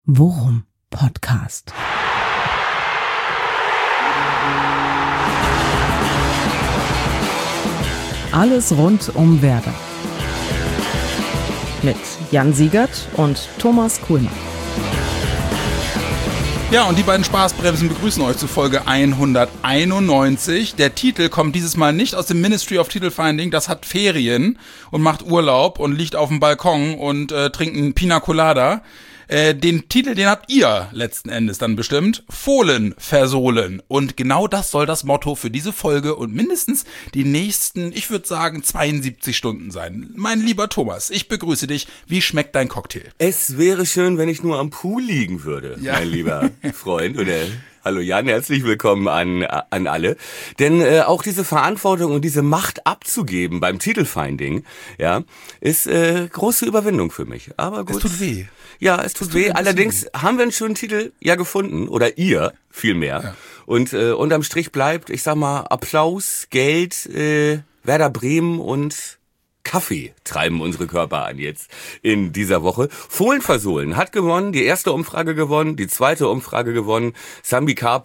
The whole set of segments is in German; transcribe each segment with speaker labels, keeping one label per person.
Speaker 1: Worum Podcast. Alles rund um Werder. Mit Jan Siegert und Thomas Kuhlmann.
Speaker 2: Ja, und die beiden Spaßbremsen begrüßen euch zu Folge 191. Der Titel kommt dieses Mal nicht aus dem Ministry of Titelfinding, das hat Ferien und macht Urlaub und liegt auf dem Balkon und trinkt einen Pina Colada. Den Titel, den habt ihr letzten Endes dann bestimmt. Fohlen versohlen. Und genau das soll das Motto für diese Folge und mindestens die nächsten, ich würde sagen, 72 Stunden sein. Mein lieber Thomas, ich begrüße dich. Wie schmeckt dein Cocktail?
Speaker 3: Es wäre schön, wenn ich nur am Pool liegen würde, ja. Mein lieber Freund. Oder hallo Jan, herzlich willkommen an alle. Denn auch diese Verantwortung und diese Macht abzugeben beim Titelfinding, ja, ist große Überwindung für mich. Aber gut.
Speaker 2: Es tut weh.
Speaker 3: Ja, es tut weh. Allerdings haben wir einen schönen Titel ja gefunden. Oder ihr vielmehr. Ja. Und unterm Strich bleibt, ich sag mal, Applaus, Geld, Werder Bremen und Kaffee treiben unsere Körper an jetzt in dieser Woche. Fohlen versohlen hat gewonnen, die erste Umfrage gewonnen, die zweite Umfrage gewonnen. Sambi K.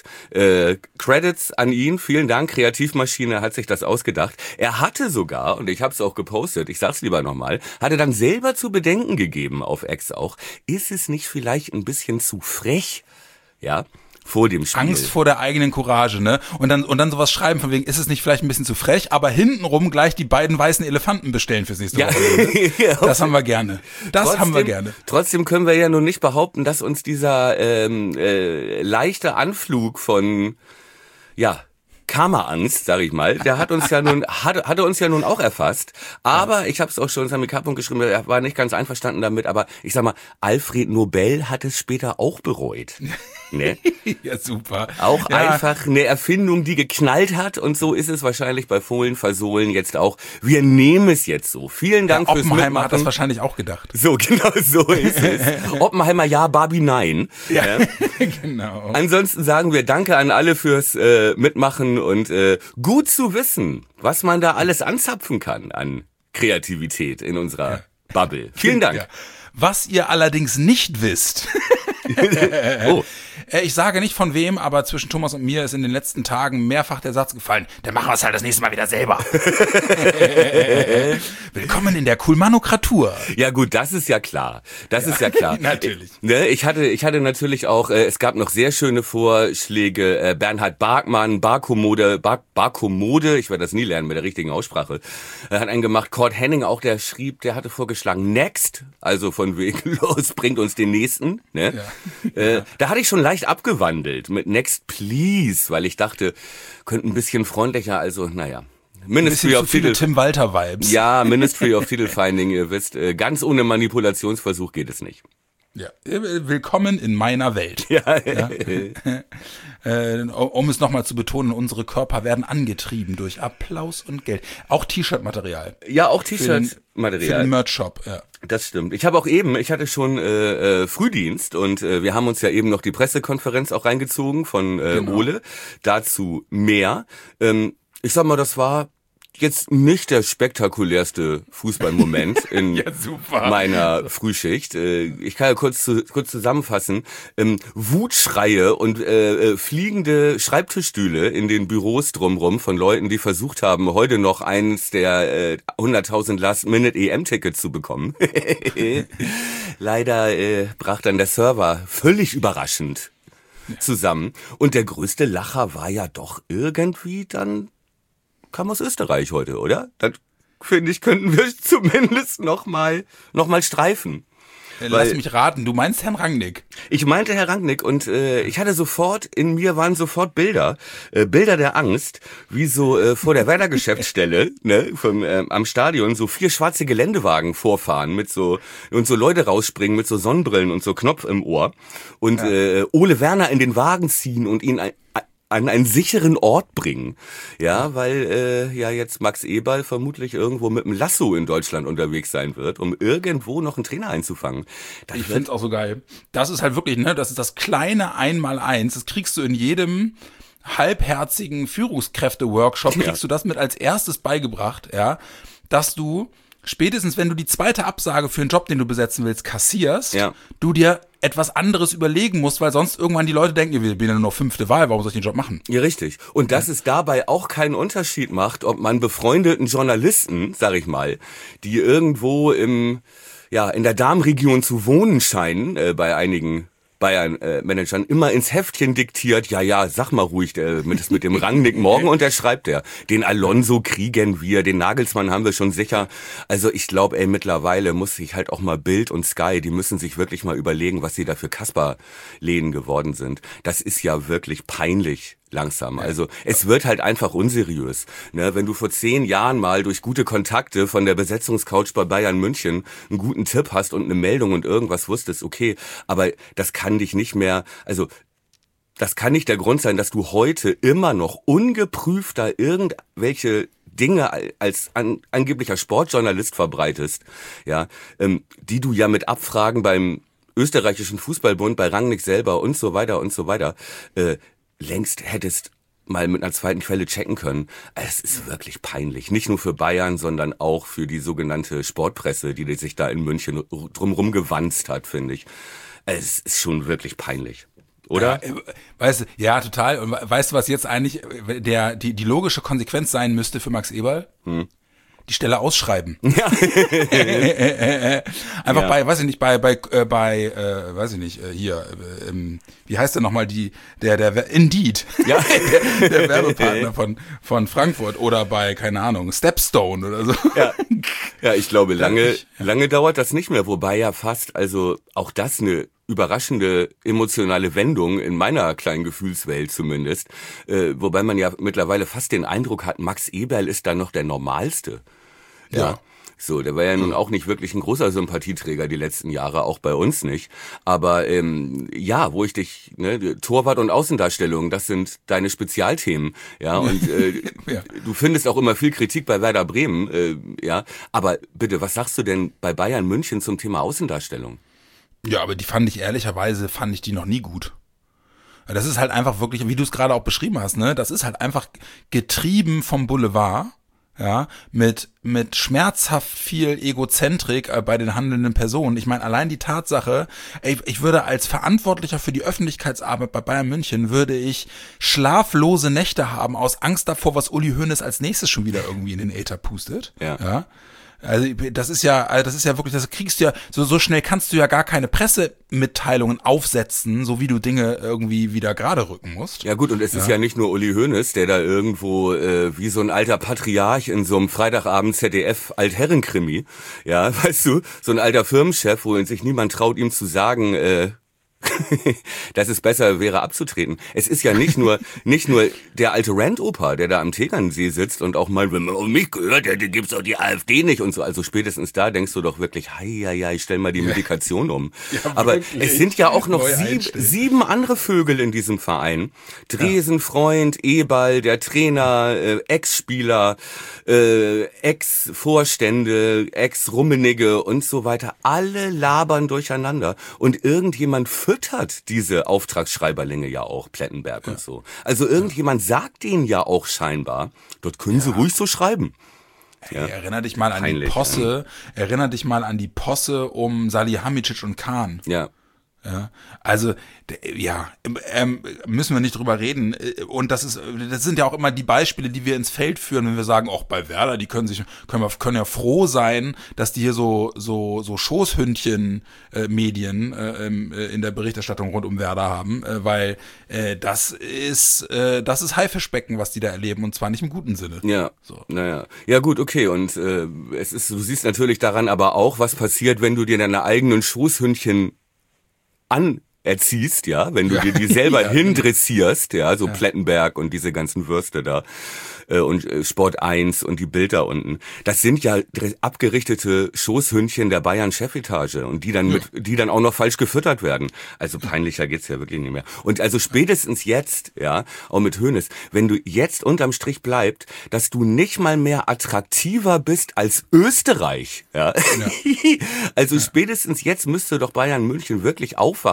Speaker 3: Credits an ihn, vielen Dank, Kreativmaschine hat sich das ausgedacht. Er hatte sogar, und ich habe es auch gepostet, ich sag's lieber nochmal, hatte dann selber zu bedenken gegeben auf X auch, ist es nicht vielleicht ein bisschen zu frech, ja, vor dem Spiel.
Speaker 2: Angst vor der eigenen Courage, ne? Und dann sowas schreiben von wegen, ist es nicht vielleicht ein bisschen zu frech, aber hintenrum gleich die beiden weißen Elefanten bestellen fürs nächste Woche. Ja. Das haben wir gerne.
Speaker 3: Trotzdem können wir ja nun nicht behaupten, dass uns dieser leichte Anflug von, ja, Karma-Angst, sag ich mal, der hat uns ja nun, hatte uns ja nun auch erfasst. Aber ich habe es auch schon Sammy K. geschrieben, er war nicht ganz einverstanden damit, aber ich sag mal, Alfred Nobel hat es später auch bereut. Ne?
Speaker 2: Ja, super.
Speaker 3: Auch einfach eine Erfindung, die geknallt hat, und so ist es wahrscheinlich bei Fohlen versohlen jetzt auch. Wir nehmen es jetzt so. Vielen Dank fürs Mitmachen.
Speaker 2: Oppenheimer hat das wahrscheinlich auch gedacht.
Speaker 3: So, genau so ist es. Oppenheimer ja, Barbie nein.
Speaker 2: Ja, genau.
Speaker 3: Ansonsten sagen wir Danke an alle fürs Mitmachen und gut zu wissen, was man da alles anzapfen kann an Kreativität in unserer Bubble. Vielen Dank.
Speaker 2: Ja. Was ihr allerdings nicht wisst.
Speaker 3: Oh.
Speaker 2: Ich sage nicht von wem, aber zwischen Thomas und mir ist in den letzten Tagen mehrfach der Satz gefallen, dann machen wir es halt das nächste Mal wieder selber. Willkommen in der Kuhlmanokratur.
Speaker 3: Ja gut, das ist ja klar. Das ist ja klar.
Speaker 2: Natürlich.
Speaker 3: Ich hatte natürlich auch, es gab noch sehr schöne Vorschläge, Bernhard Barkmann, Barkomode, ich werde das nie lernen mit der richtigen Aussprache, hat einen gemacht. Cord Henning auch, der hatte vorgeschlagen, Next, also von wegen, los, bringt uns den nächsten. Ne? Ja. Da hatte ich schon leicht abgewandelt mit Next Please, weil ich dachte, könnte ein bisschen freundlicher, also naja.
Speaker 2: Ministry of Titel Tim Walter Vibes.
Speaker 3: Ja, Ministry of Titelfinding, ihr wisst, ganz ohne Manipulationsversuch geht es nicht.
Speaker 2: Ja, willkommen in meiner Welt.
Speaker 3: Ja.
Speaker 2: Um es nochmal zu betonen, unsere Körper werden angetrieben durch Applaus und Geld. Auch T-Shirt-Material.
Speaker 3: Ja, auch T-Shirt-Material.
Speaker 2: Für den Merch-Shop, ja.
Speaker 3: Das stimmt. Ich hatte schon Frühdienst und wir haben uns ja eben noch die Pressekonferenz auch reingezogen von Ole. Dazu mehr. Ich sag mal, das war jetzt nicht der spektakulärste Fußballmoment in meiner Frühschicht. Ich kann ja kurz zusammenfassen. Wutschreie und fliegende Schreibtischstühle in den Büros drumrum von Leuten, die versucht haben, heute noch eins der 100.000 Last-Minute-EM-Tickets zu bekommen. Leider brach dann der Server völlig überraschend zusammen. Und der größte Lacher war ja doch irgendwie dann kam aus Österreich heute, oder? Dann, finde ich, könnten wir zumindest noch mal streifen.
Speaker 2: Lass mich raten, du meinst Herrn Rangnick.
Speaker 3: Ich meinte Herr Rangnick und ich hatte in mir waren sofort Bilder der Angst, wie so vor der Werder Geschäftsstelle, ne, am Stadion so 4 schwarze Geländewagen vorfahren und so Leute rausspringen mit so Sonnenbrillen und so Knopf im Ohr und Ole Werner in den Wagen ziehen und ihn an einen sicheren Ort bringen. Ja, weil jetzt Max Eberl vermutlich irgendwo mit einem Lasso in Deutschland unterwegs sein wird, um irgendwo noch einen Trainer einzufangen.
Speaker 2: Ich finde es auch so geil. Das ist halt wirklich, ne, das ist das kleine 1x1. Das kriegst du in jedem halbherzigen Führungskräfte-Workshop, kriegst du das mit als erstes beigebracht, ja, dass du spätestens wenn du die zweite Absage für einen Job, den du besetzen willst, kassierst,
Speaker 3: Ja.
Speaker 2: du dir etwas anderes überlegen musst, weil sonst irgendwann die Leute denken, ich bin ja nur noch 5. Wahl, warum soll ich den Job machen?
Speaker 3: Ja, richtig. Und dass es dabei auch keinen Unterschied macht, ob man befreundeten Journalisten, sag ich mal, die irgendwo in der Darmregion zu wohnen scheinen, bei einigen Bayern-Managern immer ins Heftchen diktiert, sag mal ruhig, mit dem Rangnick morgen unterschreibt er. Den Alonso kriegen wir, den Nagelsmann haben wir schon sicher. Also ich glaube, mittlerweile muss sich halt auch mal Bild und Sky, die müssen sich wirklich mal überlegen, was sie da für Kasperläden geworden sind. Das ist ja wirklich peinlich. Langsam. Also es wird halt einfach unseriös. Ne? Wenn du vor 10 Jahren mal durch gute Kontakte von der Besetzungscouch bei Bayern München einen guten Tipp hast und eine Meldung und irgendwas wusstest, okay, aber das kann dich nicht mehr, also das kann nicht der Grund sein, dass du heute immer noch ungeprüfter irgendwelche Dinge als angeblicher Sportjournalist verbreitest, die du ja mit Abfragen beim österreichischen Fußballbund, bei Rangnick selber und so weiter, längst hättest mal mit einer zweiten Quelle checken können. Es ist wirklich peinlich. Nicht nur für Bayern, sondern auch für die sogenannte Sportpresse, die sich da in München drumherum gewanzt hat, finde ich. Es ist schon wirklich peinlich. Oder?
Speaker 2: Ja, total. Und weißt du, was jetzt eigentlich die logische Konsequenz sein müsste für Max Eberl? Die Stelle ausschreiben.
Speaker 3: Ja.
Speaker 2: Einfach weiß ich nicht, wie heißt der nochmal, der Indeed.
Speaker 3: Ja.
Speaker 2: der Werbepartner von Frankfurt oder bei, keine Ahnung, Stepstone oder so.
Speaker 3: Ja, ich glaube, lange dauert das nicht mehr, wobei ja fast, also auch das eine überraschende emotionale Wendung in meiner kleinen Gefühlswelt zumindest, wobei man ja mittlerweile fast den Eindruck hat, Max Eberl ist da noch der Normalste. Ja. So, der war ja nun auch nicht wirklich ein großer Sympathieträger die letzten Jahre, auch bei uns nicht. Aber wo ich dich, Torwart und Außendarstellung, das sind deine Spezialthemen, ja. Und du findest auch immer viel Kritik bei Werder Bremen, Aber bitte, was sagst du denn bei Bayern München zum Thema Außendarstellung?
Speaker 2: Ja, aber ehrlicherweise fand ich die noch nie gut. Das ist halt einfach wirklich, wie du es gerade auch beschrieben hast, ne? Das ist halt einfach getrieben vom Boulevard, ja, mit schmerzhaft viel Egozentrik bei den handelnden Personen. Ich meine, allein die Tatsache, ich würde als Verantwortlicher für die Öffentlichkeitsarbeit bei Bayern München, würde ich schlaflose Nächte haben aus Angst davor, was Uli Hoeneß als nächstes schon wieder irgendwie in den Äther pustet. Ja. Also das ist ja wirklich, das kriegst du ja, so schnell kannst du ja gar keine Pressemitteilungen aufsetzen, so wie du Dinge irgendwie wieder gerade rücken musst.
Speaker 3: Ja gut, und es ist ja nicht nur Uli Hoeneß, der da irgendwo wie so ein alter Patriarch in so einem Freitagabend ZDF Altherrenkrimi, weißt du, so ein alter Firmenchef, wo sich niemand traut, ihm zu sagen, dass es besser wäre abzutreten. Es ist ja nicht nur der alte Rand-Opa, der da am Tegernsee sitzt und auch mal, wenn man auf mich gehört hätte, gibt's doch die AfD nicht und so. Also spätestens da denkst du doch wirklich, ich stell mal die Medikation um. Ja, aber es sind ja auch noch 7 andere Vögel in diesem Verein. Dresen, Freund, Eberl, der Trainer, Ex-Spieler, Ex-Vorstände, Ex-Rummenigge und so weiter. Alle labern durcheinander und irgendjemand füttert diese Auftragsschreiberlinge ja auch, Plettenberg und so. Also irgendjemand sagt denen ja auch scheinbar, dort können sie ruhig so schreiben.
Speaker 2: Ja. Erinner dich mal an die Posse um Salihamidzic und Kahn.
Speaker 3: Ja.
Speaker 2: Ja, also müssen wir nicht drüber reden. Und das sind ja auch immer die Beispiele, die wir ins Feld führen, wenn wir sagen, auch bei Werder, die können ja froh sein, dass die hier so Schoßhündchen-Medien in der Berichterstattung rund um Werder haben, weil das ist Haifischbecken, was die da erleben, und zwar nicht im guten Sinne.
Speaker 3: Ja, so. Naja. Ja gut, okay. Und du siehst natürlich daran aber auch, was passiert, wenn du dir deine eigenen Schoßhündchen anerziehst, wenn du dir die selber hindressierst, so Plettenberg und diese ganzen Würste da und Sport 1 und die Bild da unten. Das sind ja abgerichtete Schoßhündchen der Bayern-Chefetage und die dann auch noch falsch gefüttert werden. Also peinlicher geht's ja wirklich nicht mehr. Und also spätestens jetzt, auch mit Hoeneß, wenn du jetzt unterm Strich bleibt, dass du nicht mal mehr attraktiver bist als Österreich, Also spätestens jetzt müsste doch Bayern München wirklich aufwachen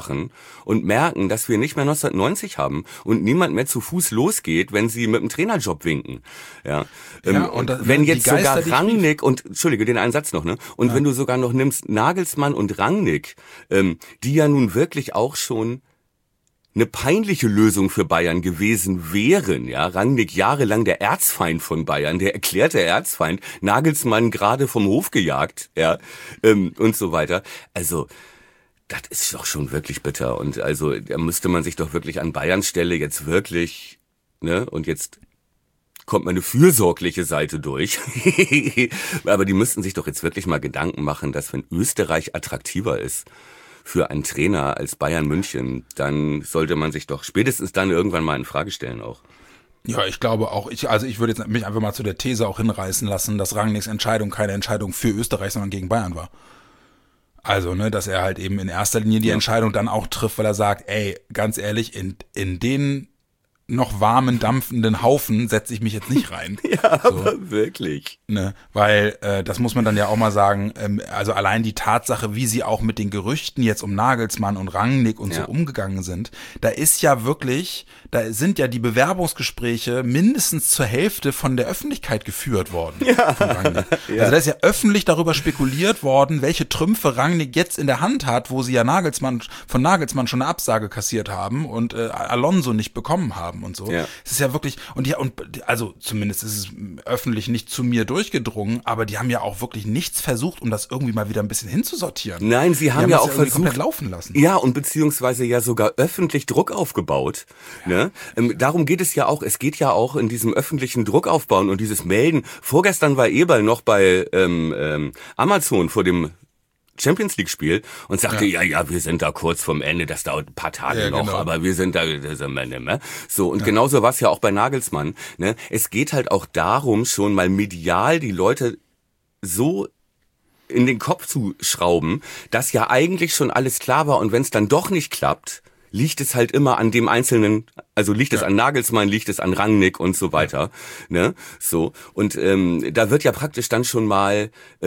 Speaker 3: und merken, dass wir nicht mehr 1990 haben und niemand mehr zu Fuß losgeht, wenn sie mit dem Trainerjob winken. Ja,
Speaker 2: und
Speaker 3: wenn jetzt
Speaker 2: Geister,
Speaker 3: sogar Rangnick und, Entschuldige, den einen Satz noch, ne? Und wenn du sogar noch nimmst Nagelsmann und Rangnick, die ja nun wirklich auch schon eine peinliche Lösung für Bayern gewesen wären, ja. Rangnick jahrelang der Erzfeind von Bayern, der erklärte Erzfeind, Nagelsmann gerade vom Hof gejagt, ja, und so weiter. Also, das ist doch schon wirklich bitter. Und also, da müsste man sich doch wirklich an Bayerns Stelle jetzt wirklich, ne, und jetzt kommt meine fürsorgliche Seite durch. Aber die müssten sich doch jetzt wirklich mal Gedanken machen, dass wenn Österreich attraktiver ist für einen Trainer als Bayern München, dann sollte man sich doch spätestens dann irgendwann mal in Frage stellen auch.
Speaker 2: Ja, ich glaube auch. Ich würde jetzt mich einfach mal zu der These auch hinreißen lassen, dass Rangnicks Entscheidung keine Entscheidung für Österreich, sondern gegen Bayern war. Also, ne, dass er halt eben in erster Linie die Entscheidung dann auch trifft, weil er sagt, ey, ganz ehrlich, in den noch warmen, dampfenden Haufen setze ich mich jetzt nicht rein.
Speaker 3: Ja, so. Aber wirklich.
Speaker 2: Ne, weil das muss man dann ja auch mal sagen, also allein die Tatsache, wie sie auch mit den Gerüchten jetzt um Nagelsmann und Rangnick und so umgegangen sind, da sind ja die Bewerbungsgespräche mindestens zur Hälfte von der Öffentlichkeit geführt worden. Ja. Von Rangnick. Ja. Also da ist ja öffentlich darüber spekuliert worden, welche Trümpfe Rangnick jetzt in der Hand hat, wo sie ja von Nagelsmann schon eine Absage kassiert haben und Alonso nicht bekommen haben und so. Ja. Es ist ja wirklich, also zumindest ist es öffentlich nicht zu mir durchgedrungen, aber die haben ja auch wirklich nichts versucht, um das irgendwie mal wieder ein bisschen hinzusortieren.
Speaker 3: Nein, sie haben ja auch versucht,
Speaker 2: komplett laufen lassen.
Speaker 3: Ja, und beziehungsweise ja sogar öffentlich Druck aufgebaut. Ja. Ne? Darum geht es ja auch. Es geht ja auch in diesem öffentlichen Druck aufbauen und dieses Melden. Vorgestern war Eberl noch bei Amazon vor dem Champions League Spiel und sagte, ja, wir sind da kurz vorm Ende, das dauert ein paar Tage noch, genau. Aber wir sind da, so, und genauso war es ja auch bei Nagelsmann, ne? Es geht halt auch darum, schon mal medial die Leute so in den Kopf zu schrauben, dass ja eigentlich schon alles klar war und wenn es dann doch nicht klappt, liegt es halt immer an dem Einzelnen, also liegt es an Nagelsmann, liegt es an Rangnick und so weiter, ne? So, und da wird ja praktisch dann schon mal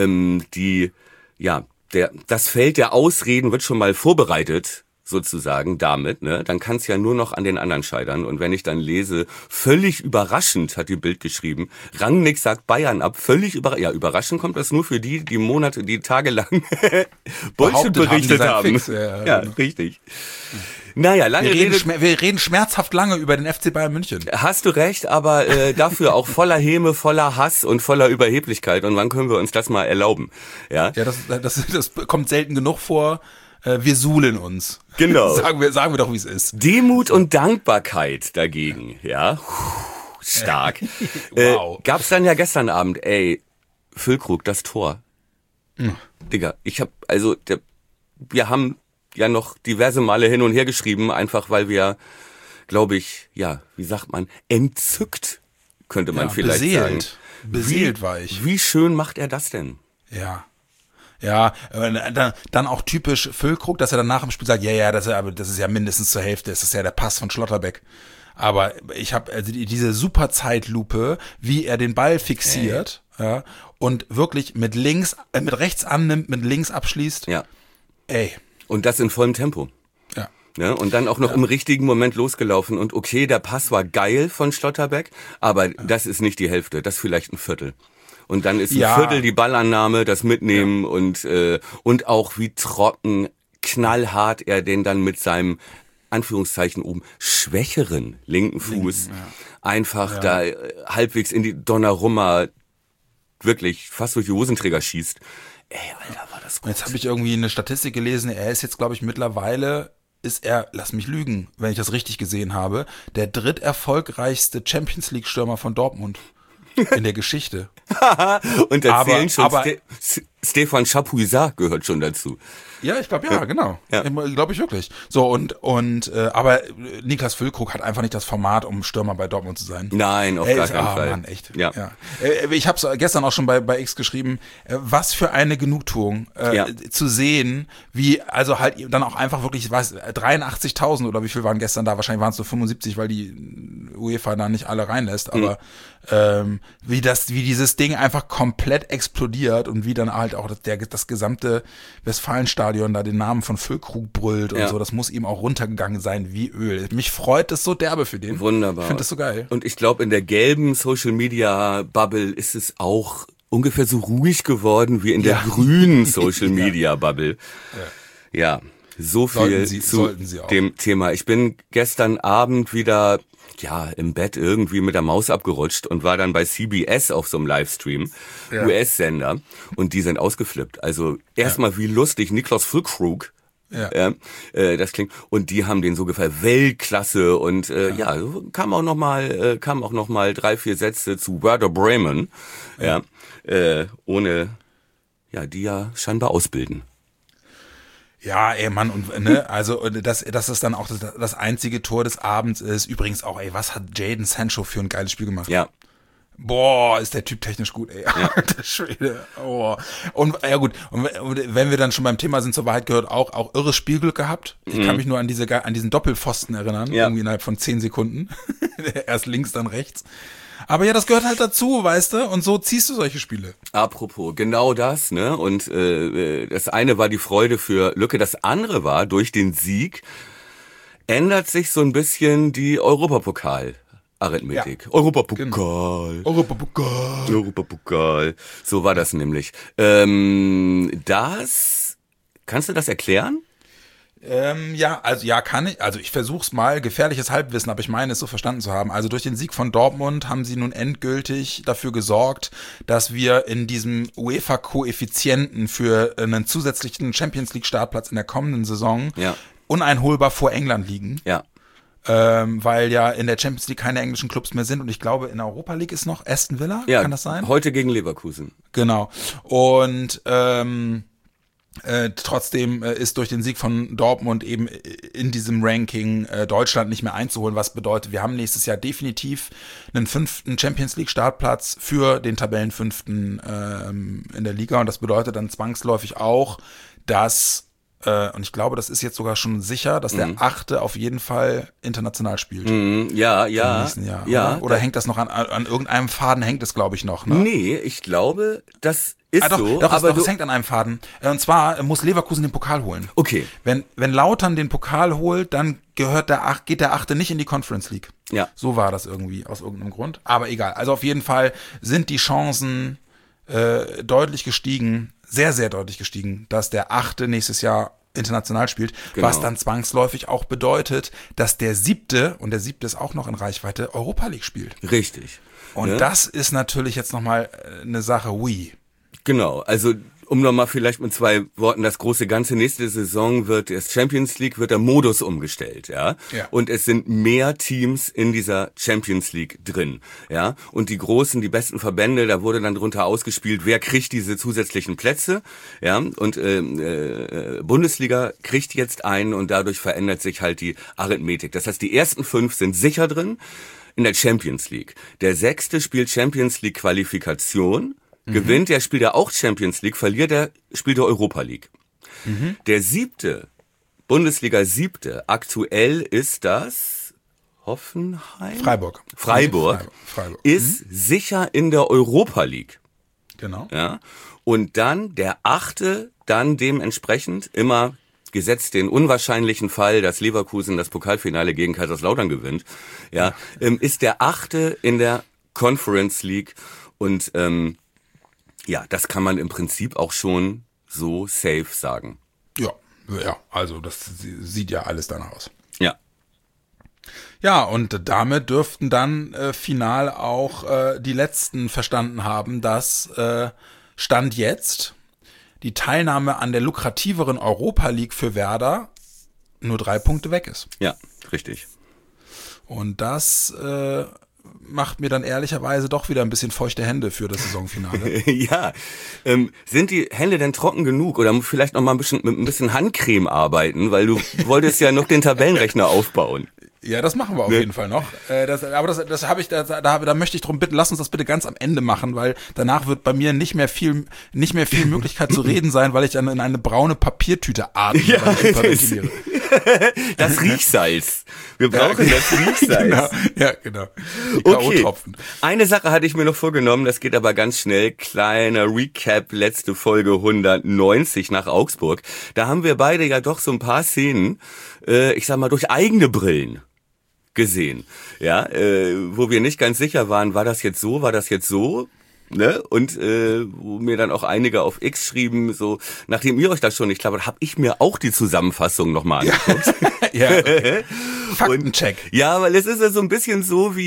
Speaker 3: das Feld der Ausreden wird schon mal vorbereitet, sozusagen, damit, ne? Dann kann es ja nur noch an den anderen scheitern. Und wenn ich dann lese, völlig überraschend, hat die Bild geschrieben, Rangnick sagt Bayern ab, völlig überraschend kommt das nur für die tagelang Bullshit berichtet haben. Ja, genau. Richtig. Naja,
Speaker 2: wir reden schmerzhaft lange über den FC Bayern München.
Speaker 3: Hast du recht, aber dafür auch voller Häme, voller Hass und voller Überheblichkeit. Und wann können wir uns das mal erlauben? Ja,
Speaker 2: das kommt selten genug vor. Wir suhlen uns.
Speaker 3: Genau.
Speaker 2: Sagen wir doch, wie es ist.
Speaker 3: Demut und Dankbarkeit dagegen, ja. Stark. Wow. Gab's dann ja gestern Abend, Füllkrug, das Tor. Digga, wir haben ja noch diverse Male hin und her geschrieben, einfach weil wir, glaube ich, wie sagt man, entzückt, könnte man vielleicht sagen.
Speaker 2: Beseelt war ich.
Speaker 3: Wie schön macht er das denn?
Speaker 2: Ja. Ja, dann auch typisch Füllkrug, dass er dann nach dem Spiel sagt, das ist ja mindestens zur Hälfte, das ist ja der Pass von Schlotterbeck. Aber ich habe also diese super Zeitlupe, wie er den Ball fixiert, und wirklich mit rechts annimmt, mit links abschließt.
Speaker 3: Ja. Und das in vollem Tempo.
Speaker 2: Ja.
Speaker 3: Ja, und dann auch noch im richtigen Moment losgelaufen. Und okay, der Pass war geil von Schlotterbeck, aber das ist nicht die Hälfte, das ist vielleicht ein Viertel. Und dann ist ein Viertel die Ballannahme, das Mitnehmen und auch wie trocken, knallhart er den dann mit seinem, Anführungszeichen oben, schwächeren linken Fuß einfach da halbwegs in die Donnarumma wirklich fast durch die Hosenträger schießt. Alter, war das gut.
Speaker 2: Jetzt habe ich irgendwie eine Statistik gelesen, er ist jetzt, glaube ich, mittlerweile lass mich lügen, wenn ich das richtig gesehen habe, der dritterfolgreichste Champions League Stürmer von Dortmund. In der Geschichte.
Speaker 3: Und erzählen schon, Stefan Chapuisat gehört schon dazu.
Speaker 2: Ja, ich glaube, genau. Ja. Glaube ich wirklich. So, aber Niklas Füllkrug hat einfach nicht das Format, um Stürmer bei Dortmund zu sein.
Speaker 3: Nein, auf gar keinen Fall.
Speaker 2: Mann, echt. Ja. Ich habe es gestern auch schon bei X geschrieben, was für eine Genugtuung, zu sehen, wie, also halt dann auch einfach wirklich, 83.000 oder wie viel waren gestern da? Wahrscheinlich waren es nur 75, weil die UEFA da nicht alle reinlässt, aber wie dieses Ding einfach komplett explodiert und wie dann halt auch das gesamte Westfalenstadion da den Namen von Füllkrug brüllt und so. Das muss ihm auch runtergegangen sein wie Öl. Mich freut es so derbe für den.
Speaker 3: Wunderbar.
Speaker 2: Ich finde das so geil.
Speaker 3: Und ich glaube, in der gelben Social-Media-Bubble ist es auch ungefähr so ruhig geworden wie in der grünen Social-Media-Bubble. Ja, so viel zu dem Thema. Ich bin gestern Abend wieder im Bett irgendwie mit der Maus abgerutscht und war dann bei CBS auf so einem Livestream, US-Sender, und die sind ausgeflippt. Also erstmal wie lustig, Niklas Füllkrug. Das klingt, und die haben den so gefallen, Weltklasse, und kam auch noch mal 3-4 Sätze zu Werder Bremen, ohne die ja scheinbar ausbilden.
Speaker 2: Ja, ey, Mann, und ne, also dass es dann auch das einzige Tor des Abends ist. Übrigens auch, ey, was hat Jadon Sancho für ein geiles Spiel gemacht?
Speaker 3: Ja.
Speaker 2: Boah, ist der Typ technisch gut, ey. Alter Schwede. Oh. Und ja gut, und wenn wir dann schon beim Thema sind, zur Wahrheit gehört auch irres Spielglück gehabt. Ich kann mich nur an diesen Doppelpfosten erinnern, irgendwie innerhalb von 10 Sekunden. Erst links, dann rechts. Aber ja, das gehört halt dazu, weißt du? Und so ziehst du solche Spiele.
Speaker 3: Apropos, genau das, ne? Und das eine war die Freude für Lücke, das andere war, durch den Sieg ändert sich so ein bisschen die Europapokal-Arithmetik. Ja. Europapokal. Europapokal. So war das nämlich. Kannst du das erklären?
Speaker 2: Kann ich. Also ich versuch's mal, gefährliches Halbwissen, aber ich meine es so verstanden zu haben. Also durch den Sieg von Dortmund haben sie nun endgültig dafür gesorgt, dass wir in diesem UEFA-Koeffizienten für einen zusätzlichen Champions-League-Startplatz in der kommenden Saison uneinholbar vor England liegen. Ja. Weil ja in der Champions League keine englischen Clubs mehr sind und ich glaube in der Europa League ist noch Aston Villa, kann das sein?
Speaker 3: Heute gegen Leverkusen.
Speaker 2: Genau. Und trotzdem ist durch den Sieg von Dortmund eben in diesem Ranking Deutschland nicht mehr einzuholen, was bedeutet, wir haben nächstes Jahr definitiv einen 5. Champions League Startplatz für den Tabellenfünften in der Liga, und das bedeutet dann zwangsläufig auch, dass und ich glaube, das ist jetzt sogar schon sicher, dass der 8. auf jeden Fall international spielt.
Speaker 3: Ja.
Speaker 2: Im nächsten Jahr, oder hängt das noch an irgendeinem Faden, hängt es, glaube ich, noch, ne?
Speaker 3: Nee, ich glaube, das ist so.
Speaker 2: Doch, es hängt an einem Faden. Und zwar muss Leverkusen den Pokal holen.
Speaker 3: Okay.
Speaker 2: Wenn Lautern den Pokal holt, dann geht der 8. nicht in die Conference League. Ja. So war das irgendwie, aus irgendeinem Grund. Aber egal. Also auf jeden Fall sind die Chancen deutlich gestiegen, sehr, sehr deutlich gestiegen, dass der 8. nächstes Jahr international spielt, was dann zwangsläufig auch bedeutet, dass der 7., und der 7. ist auch noch in Reichweite, Europa League spielt.
Speaker 3: Richtig.
Speaker 2: Und das ist natürlich jetzt nochmal eine Sache,
Speaker 3: Genau, also um nochmal vielleicht mit 2 Worten das große Ganze, nächste Saison wird der Champions League, wird der Modus umgestellt, ja. Und es sind mehr Teams in dieser Champions League drin, ja. Und die großen, die besten Verbände, da wurde dann drunter ausgespielt, wer kriegt diese zusätzlichen Plätze, ja. Und Bundesliga kriegt jetzt einen, und dadurch verändert sich halt die Arithmetik. Das heißt, die ersten 5 sind sicher drin in der Champions League. Der 6. spielt Champions League Qualifikation. Gewinnt der, spielt er auch Champions League, verliert er, spielt er Europa League. Der 7., Bundesliga 7., aktuell ist das Hoffenheim? Freiburg. Ist sicher in der Europa League.
Speaker 2: Genau.
Speaker 3: Ja. Und dann der 8., dann dementsprechend immer gesetzt den unwahrscheinlichen Fall, dass Leverkusen das Pokalfinale gegen Kaiserslautern gewinnt, ist der 8. in der Conference League, und das kann man im Prinzip auch schon so safe sagen.
Speaker 2: Ja, also das sieht ja alles danach aus.
Speaker 3: Ja.
Speaker 2: Ja, und damit dürften dann final auch die Letzten verstanden haben, dass Stand jetzt die Teilnahme an der lukrativeren Europa League für Werder nur 3 Punkte weg ist.
Speaker 3: Ja, richtig.
Speaker 2: Und das macht mir dann ehrlicherweise doch wieder ein bisschen feuchte Hände für das Saisonfinale.
Speaker 3: Ja, sind die Hände denn trocken genug, oder vielleicht noch mal mit ein bisschen Handcreme arbeiten, weil du wolltest ja noch den Tabellenrechner aufbauen.
Speaker 2: Ja, das machen wir auf jeden Fall noch. Da möchte ich drum bitten, lass uns das bitte ganz am Ende machen, weil danach wird bei mir nicht mehr viel Möglichkeit zu reden sein, weil ich dann in eine braune Papiertüte atme.
Speaker 3: Das Riechsalz Wir brauchen das League-Size.
Speaker 2: Genau. Ja, genau. Die
Speaker 3: Okay,
Speaker 2: K.O.-Tropfen.
Speaker 3: eine Sache hatte ich mir noch vorgenommen, das geht aber ganz schnell. Kleiner Recap, letzte Folge 190 nach Augsburg. Da haben wir beide ja doch so ein paar Szenen, ich sag mal, durch eigene Brillen gesehen. Ja, wo wir nicht ganz sicher waren, war das jetzt so? Ne? Und wo mir dann auch einige auf X schrieben, so, nachdem ihr euch das schon nicht klappert, habe ich mir auch die Zusammenfassung nochmal angeguckt.
Speaker 2: Ja, okay. Faktencheck.
Speaker 3: Ja, weil es ist ja so ein bisschen so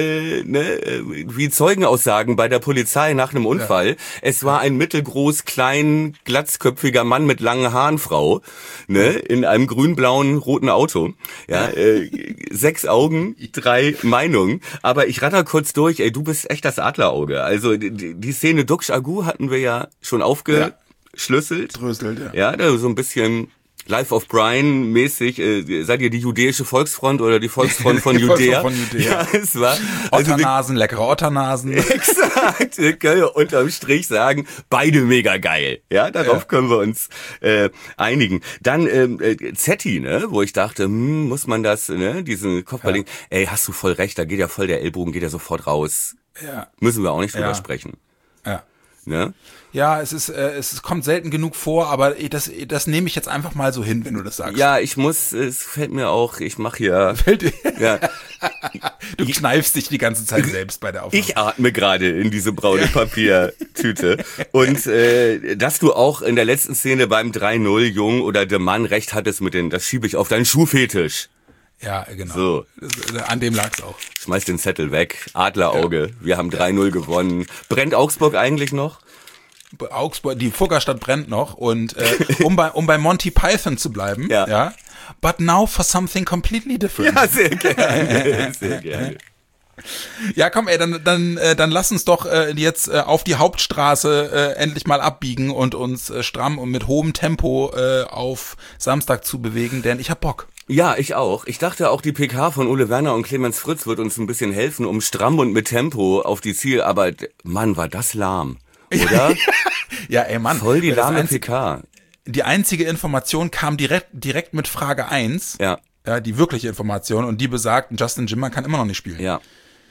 Speaker 3: wie Zeugenaussagen bei der Polizei nach einem Unfall. Ja. Es war ein mittelgroß, klein, glatzköpfiger Mann mit langen Haaren, Frau, ne, in einem grün-blauen, roten Auto. Ja, 6 Augen, 3 Meinungen. Aber ich ratter kurz durch, ey, du bist echt das Adlerauge. Also die Szene Duksch Agu hatten wir ja schon aufgeschlüsselt.
Speaker 2: Dröselt, ja.
Speaker 3: Ja, da so ein bisschen Life of Brian mäßig, seid ihr die jüdische Volksfront oder die Volksfront von Judäa?
Speaker 2: Von Judäa.
Speaker 3: Ja, es war
Speaker 2: Otternasen, leckere Otternasen.
Speaker 3: Exakt, wir können unterm Strich sagen, beide mega geil. Ja, darauf können wir uns einigen. Dann Zetti, ne, wo ich dachte, muss man das, ne, diesen Kopfballing, ey, hast du voll recht, da geht ja voll der Ellbogen, geht ja sofort raus.
Speaker 2: Ja.
Speaker 3: Müssen wir auch nicht drüber sprechen.
Speaker 2: Ja.
Speaker 3: Ne?
Speaker 2: Ja, es kommt selten genug vor, aber das nehme ich jetzt einfach mal so hin, wenn du das sagst.
Speaker 3: Ja, es fällt mir auch, ich mache hier. Ja.
Speaker 2: Du kneifst dich die ganze Zeit selbst bei der Aufnahme.
Speaker 3: Ich atme gerade in diese braune Papiertüte. Und dass du auch in der letzten Szene beim 3-0 Jung oder der Mann recht hattest mit das schiebe ich auf deinen Schuhfetisch.
Speaker 2: Ja, genau.
Speaker 3: So.
Speaker 2: An dem lag's auch.
Speaker 3: Schmeiß den Zettel weg. Adlerauge. Wir haben 3-0 gewonnen. Brennt Augsburg eigentlich noch?
Speaker 2: Augsburg, die Fuggerstadt brennt noch und um bei Monty Python zu bleiben, ja. But now for something completely different.
Speaker 3: Ja, sehr gerne. Sehr gerne.
Speaker 2: Ja, komm, ey, dann lass uns doch jetzt auf die Hauptstraße endlich mal abbiegen und uns stramm und mit hohem Tempo auf Samstag zu bewegen, denn ich hab Bock.
Speaker 3: Ja, ich auch. Ich dachte auch, die PK von Ole Werner und Clemens Fritz wird uns ein bisschen helfen, um stramm und mit Tempo auf die Aber Mann, war das lahm, oder?
Speaker 2: Ja, ey, Mann.
Speaker 3: Voll die lahme PK.
Speaker 2: Die einzige Information kam direkt mit Frage 1.
Speaker 3: Ja.
Speaker 2: Ja, die wirkliche Information, und die besagt, Justin Jimmer kann immer noch nicht spielen.
Speaker 3: Ja.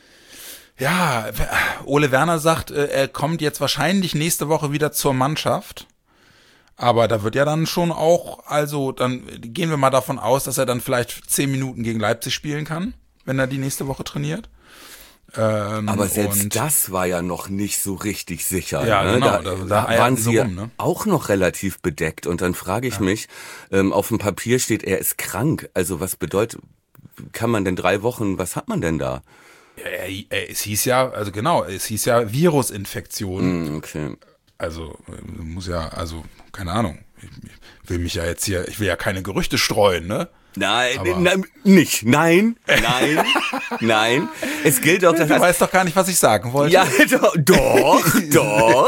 Speaker 2: Ja, Ole Werner sagt, er kommt jetzt wahrscheinlich nächste Woche wieder zur Mannschaft. Aber da wird ja dann schon auch, also dann gehen wir mal davon aus, dass er dann vielleicht 10 Minuten gegen Leipzig spielen kann, wenn er die nächste Woche trainiert.
Speaker 3: Aber selbst das war ja noch nicht so richtig sicher.
Speaker 2: Ja,
Speaker 3: ne?
Speaker 2: genau.
Speaker 3: Da waren sie auch noch relativ bedeckt. Und dann frage ich mich, auf dem Papier steht, er ist krank. Also was bedeutet, kann man denn 3 Wochen, was hat man denn da?
Speaker 2: Es hieß ja Virusinfektion.
Speaker 3: Okay.
Speaker 2: Also keine Ahnung. Ich will ja keine Gerüchte streuen, ne?
Speaker 3: Nein. Es gilt auch, dass
Speaker 2: du weißt doch gar nicht, was ich sagen wollte.
Speaker 3: Ja, doch.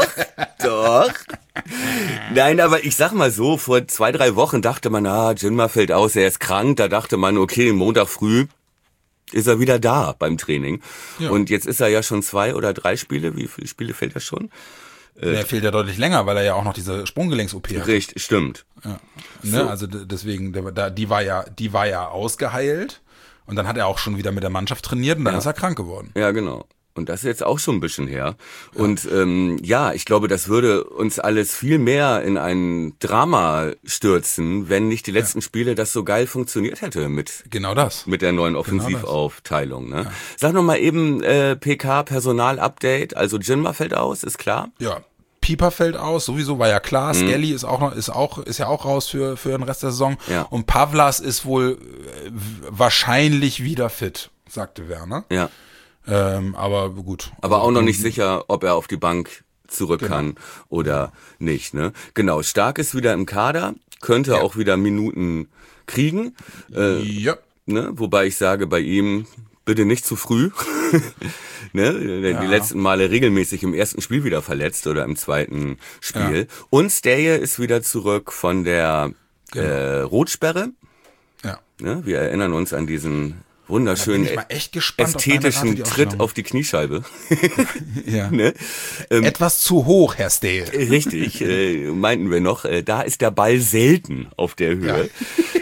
Speaker 3: Nein, aber ich sag mal so, vor 2-3 Wochen dachte man, Jinma fällt aus, er ist krank. Da dachte man, okay, Montag früh ist er wieder da beim Training. Ja. Und jetzt ist er ja schon 2 oder 3 Spiele. Wie viele Spiele fehlt er schon?
Speaker 2: Der fehlt ja deutlich länger, weil er ja auch noch diese Sprunggelenks-OP hat.
Speaker 3: Richtig, stimmt.
Speaker 2: Ja. Ne? So. Also deswegen, die war ja ausgeheilt, und dann hat er auch schon wieder mit der Mannschaft trainiert und dann ist er krank geworden.
Speaker 3: Ja, genau. Und das ist jetzt auch schon ein bisschen her. Ja. Und ich glaube, das würde uns alles viel mehr in ein Drama stürzen, wenn nicht die letzten Spiele das so geil funktioniert hätte mit der neuen Offensivaufteilung. Ne? Ja. Sag noch mal eben PK Personal-Update. Also Jinma fällt aus, ist klar.
Speaker 2: Ja. Pieper fällt aus, sowieso, war ja klar. Skelly ist ja auch raus für den Rest der Saison. Ja. Und Pavlas ist wohl wahrscheinlich wieder fit, sagte Werner.
Speaker 3: Ja.
Speaker 2: Aber gut.
Speaker 3: Aber auch noch nicht sicher, ob er auf die Bank zurück kann oder nicht. Ne? Genau, Stark ist wieder im Kader, könnte auch wieder Minuten kriegen. Ne? Wobei ich sage, bei ihm bitte nicht zu früh. Ne? Die letzten Male regelmäßig im ersten Spiel wieder verletzt oder im zweiten Spiel. Ja. Und Steje ist wieder zurück von der Rotsperre. Ja. Ne? Wir erinnern uns an diesen wunderschönen, ästhetischen Tritt auf die Kniescheibe.
Speaker 2: Ja. Ne? Etwas zu hoch, Herr Steje.
Speaker 3: Richtig, meinten wir noch. Da ist der Ball selten auf der Höhe.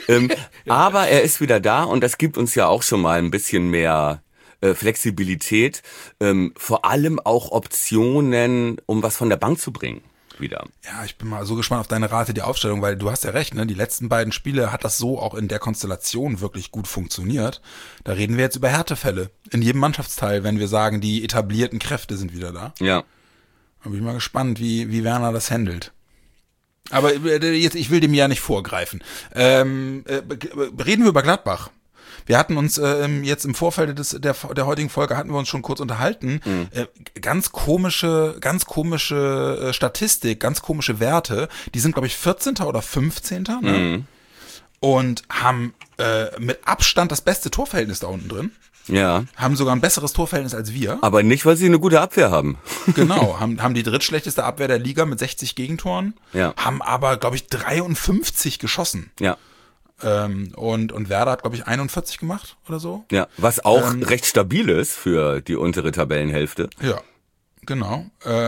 Speaker 3: Aber er ist wieder da und das gibt uns ja auch schon mal ein bisschen mehr Flexibilität, vor allem auch Optionen, um was von der Bank zu bringen. Wieder.
Speaker 2: Ja, ich bin mal so gespannt auf deine Rate, die Aufstellung, weil du hast ja recht, ne? Die letzten beiden Spiele hat das so auch in der Konstellation wirklich gut funktioniert. Da reden wir jetzt über Härtefälle. In jedem Mannschaftsteil, wenn wir sagen, die etablierten Kräfte sind wieder da.
Speaker 3: Ja.
Speaker 2: Da bin ich mal gespannt, wie Werner das handelt. Aber jetzt, ich will dem ja nicht vorgreifen. Reden wir über Gladbach. Wir hatten uns jetzt im Vorfeld der heutigen Folge hatten wir uns schon kurz unterhalten. Ganz komische Statistik, ganz komische Werte. Die sind, glaube ich, 14. oder 15. Ne? Und haben mit Abstand das beste Torverhältnis da unten drin.
Speaker 3: Ja.
Speaker 2: Haben sogar ein besseres Torverhältnis als wir.
Speaker 3: Aber nicht, weil sie eine gute Abwehr haben.
Speaker 2: Genau, haben die drittschlechteste Abwehr der Liga mit 60 Gegentoren.
Speaker 3: Ja.
Speaker 2: Haben aber, glaube ich, 53 geschossen.
Speaker 3: Ja.
Speaker 2: Und Werder hat, glaube ich, 41 gemacht oder so.
Speaker 3: Ja, was auch recht stabil ist für die untere Tabellenhälfte.
Speaker 2: Ja, genau.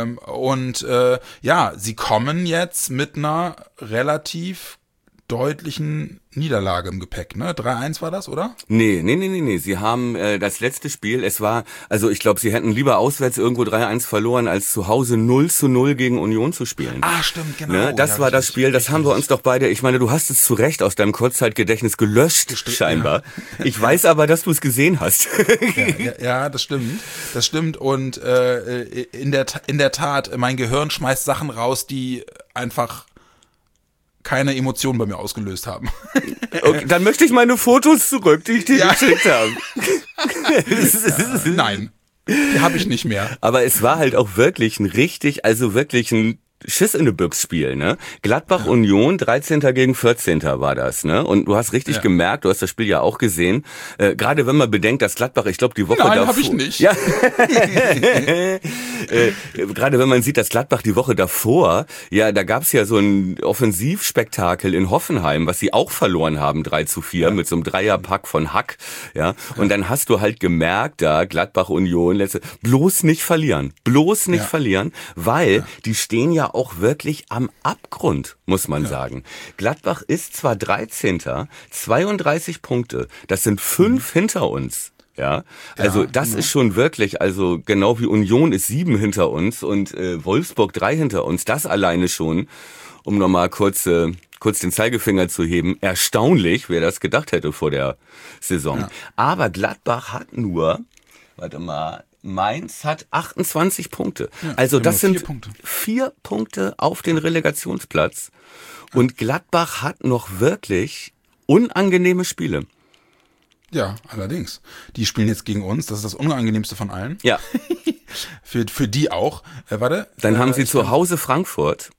Speaker 2: Sie kommen jetzt mit einer relativ deutlichen Niederlage im Gepäck, ne? 3-1 war das, oder?
Speaker 3: Nee. Sie haben das letzte Spiel, ich glaube, sie hätten lieber auswärts irgendwo 3-1 verloren, als zu Hause 0-0 gegen Union zu spielen.
Speaker 2: Ah, stimmt, genau.
Speaker 3: Ne? Das war das Spiel, das haben wir uns doch beide, ich meine, du hast es zu Recht aus deinem Kurzzeitgedächtnis gelöscht, scheinbar. Ja. Ich weiß aber, dass du es gesehen hast.
Speaker 2: Ja, das stimmt. Das stimmt und in der Tat, mein Gehirn schmeißt Sachen raus, die einfach keine Emotionen bei mir ausgelöst haben.
Speaker 3: Okay, dann möchte ich meine Fotos zurück, die ich dir geschickt habe.
Speaker 2: Nein, die habe ich nicht mehr.
Speaker 3: Aber es war halt auch wirklich ein Schiss in die Büchs Spiel, ne? Gladbach Union, 13. gegen 14. war das, ne? Und du hast richtig gemerkt, du hast das Spiel ja auch gesehen, gerade wenn man bedenkt, dass Gladbach, ich glaube, die Woche davor...
Speaker 2: Nein, habe ich nicht.
Speaker 3: Ja. Gerade wenn man sieht, dass Gladbach die Woche davor, ja, da gab's ja so ein Offensivspektakel in Hoffenheim, was sie auch verloren haben, 3-4, mit so einem Dreierpack von Hack, ja. Und dann hast du halt gemerkt, da Gladbach Union, bloß nicht verlieren, weil die stehen ja auch wirklich am Abgrund, muss man sagen. Gladbach ist zwar 13., 32 Punkte, das sind 5 hinter uns. Ja, also das ist schon wirklich, also genau wie Union ist 7 hinter uns und Wolfsburg 3 hinter uns, das alleine schon, um nochmal kurz den Zeigefinger zu heben, erstaunlich, wer das gedacht hätte vor der Saison. Ja. Aber Gladbach hat nur, Mainz hat 28 Punkte. Ja, also das sind 4 Punkte auf den Relegationsplatz. Und Gladbach hat noch wirklich unangenehme Spiele.
Speaker 2: Ja, allerdings. Die spielen jetzt gegen uns. Das ist das Unangenehmste von allen.
Speaker 3: Ja.
Speaker 2: für die auch.
Speaker 3: Dann haben sie zu Hause Frankfurt.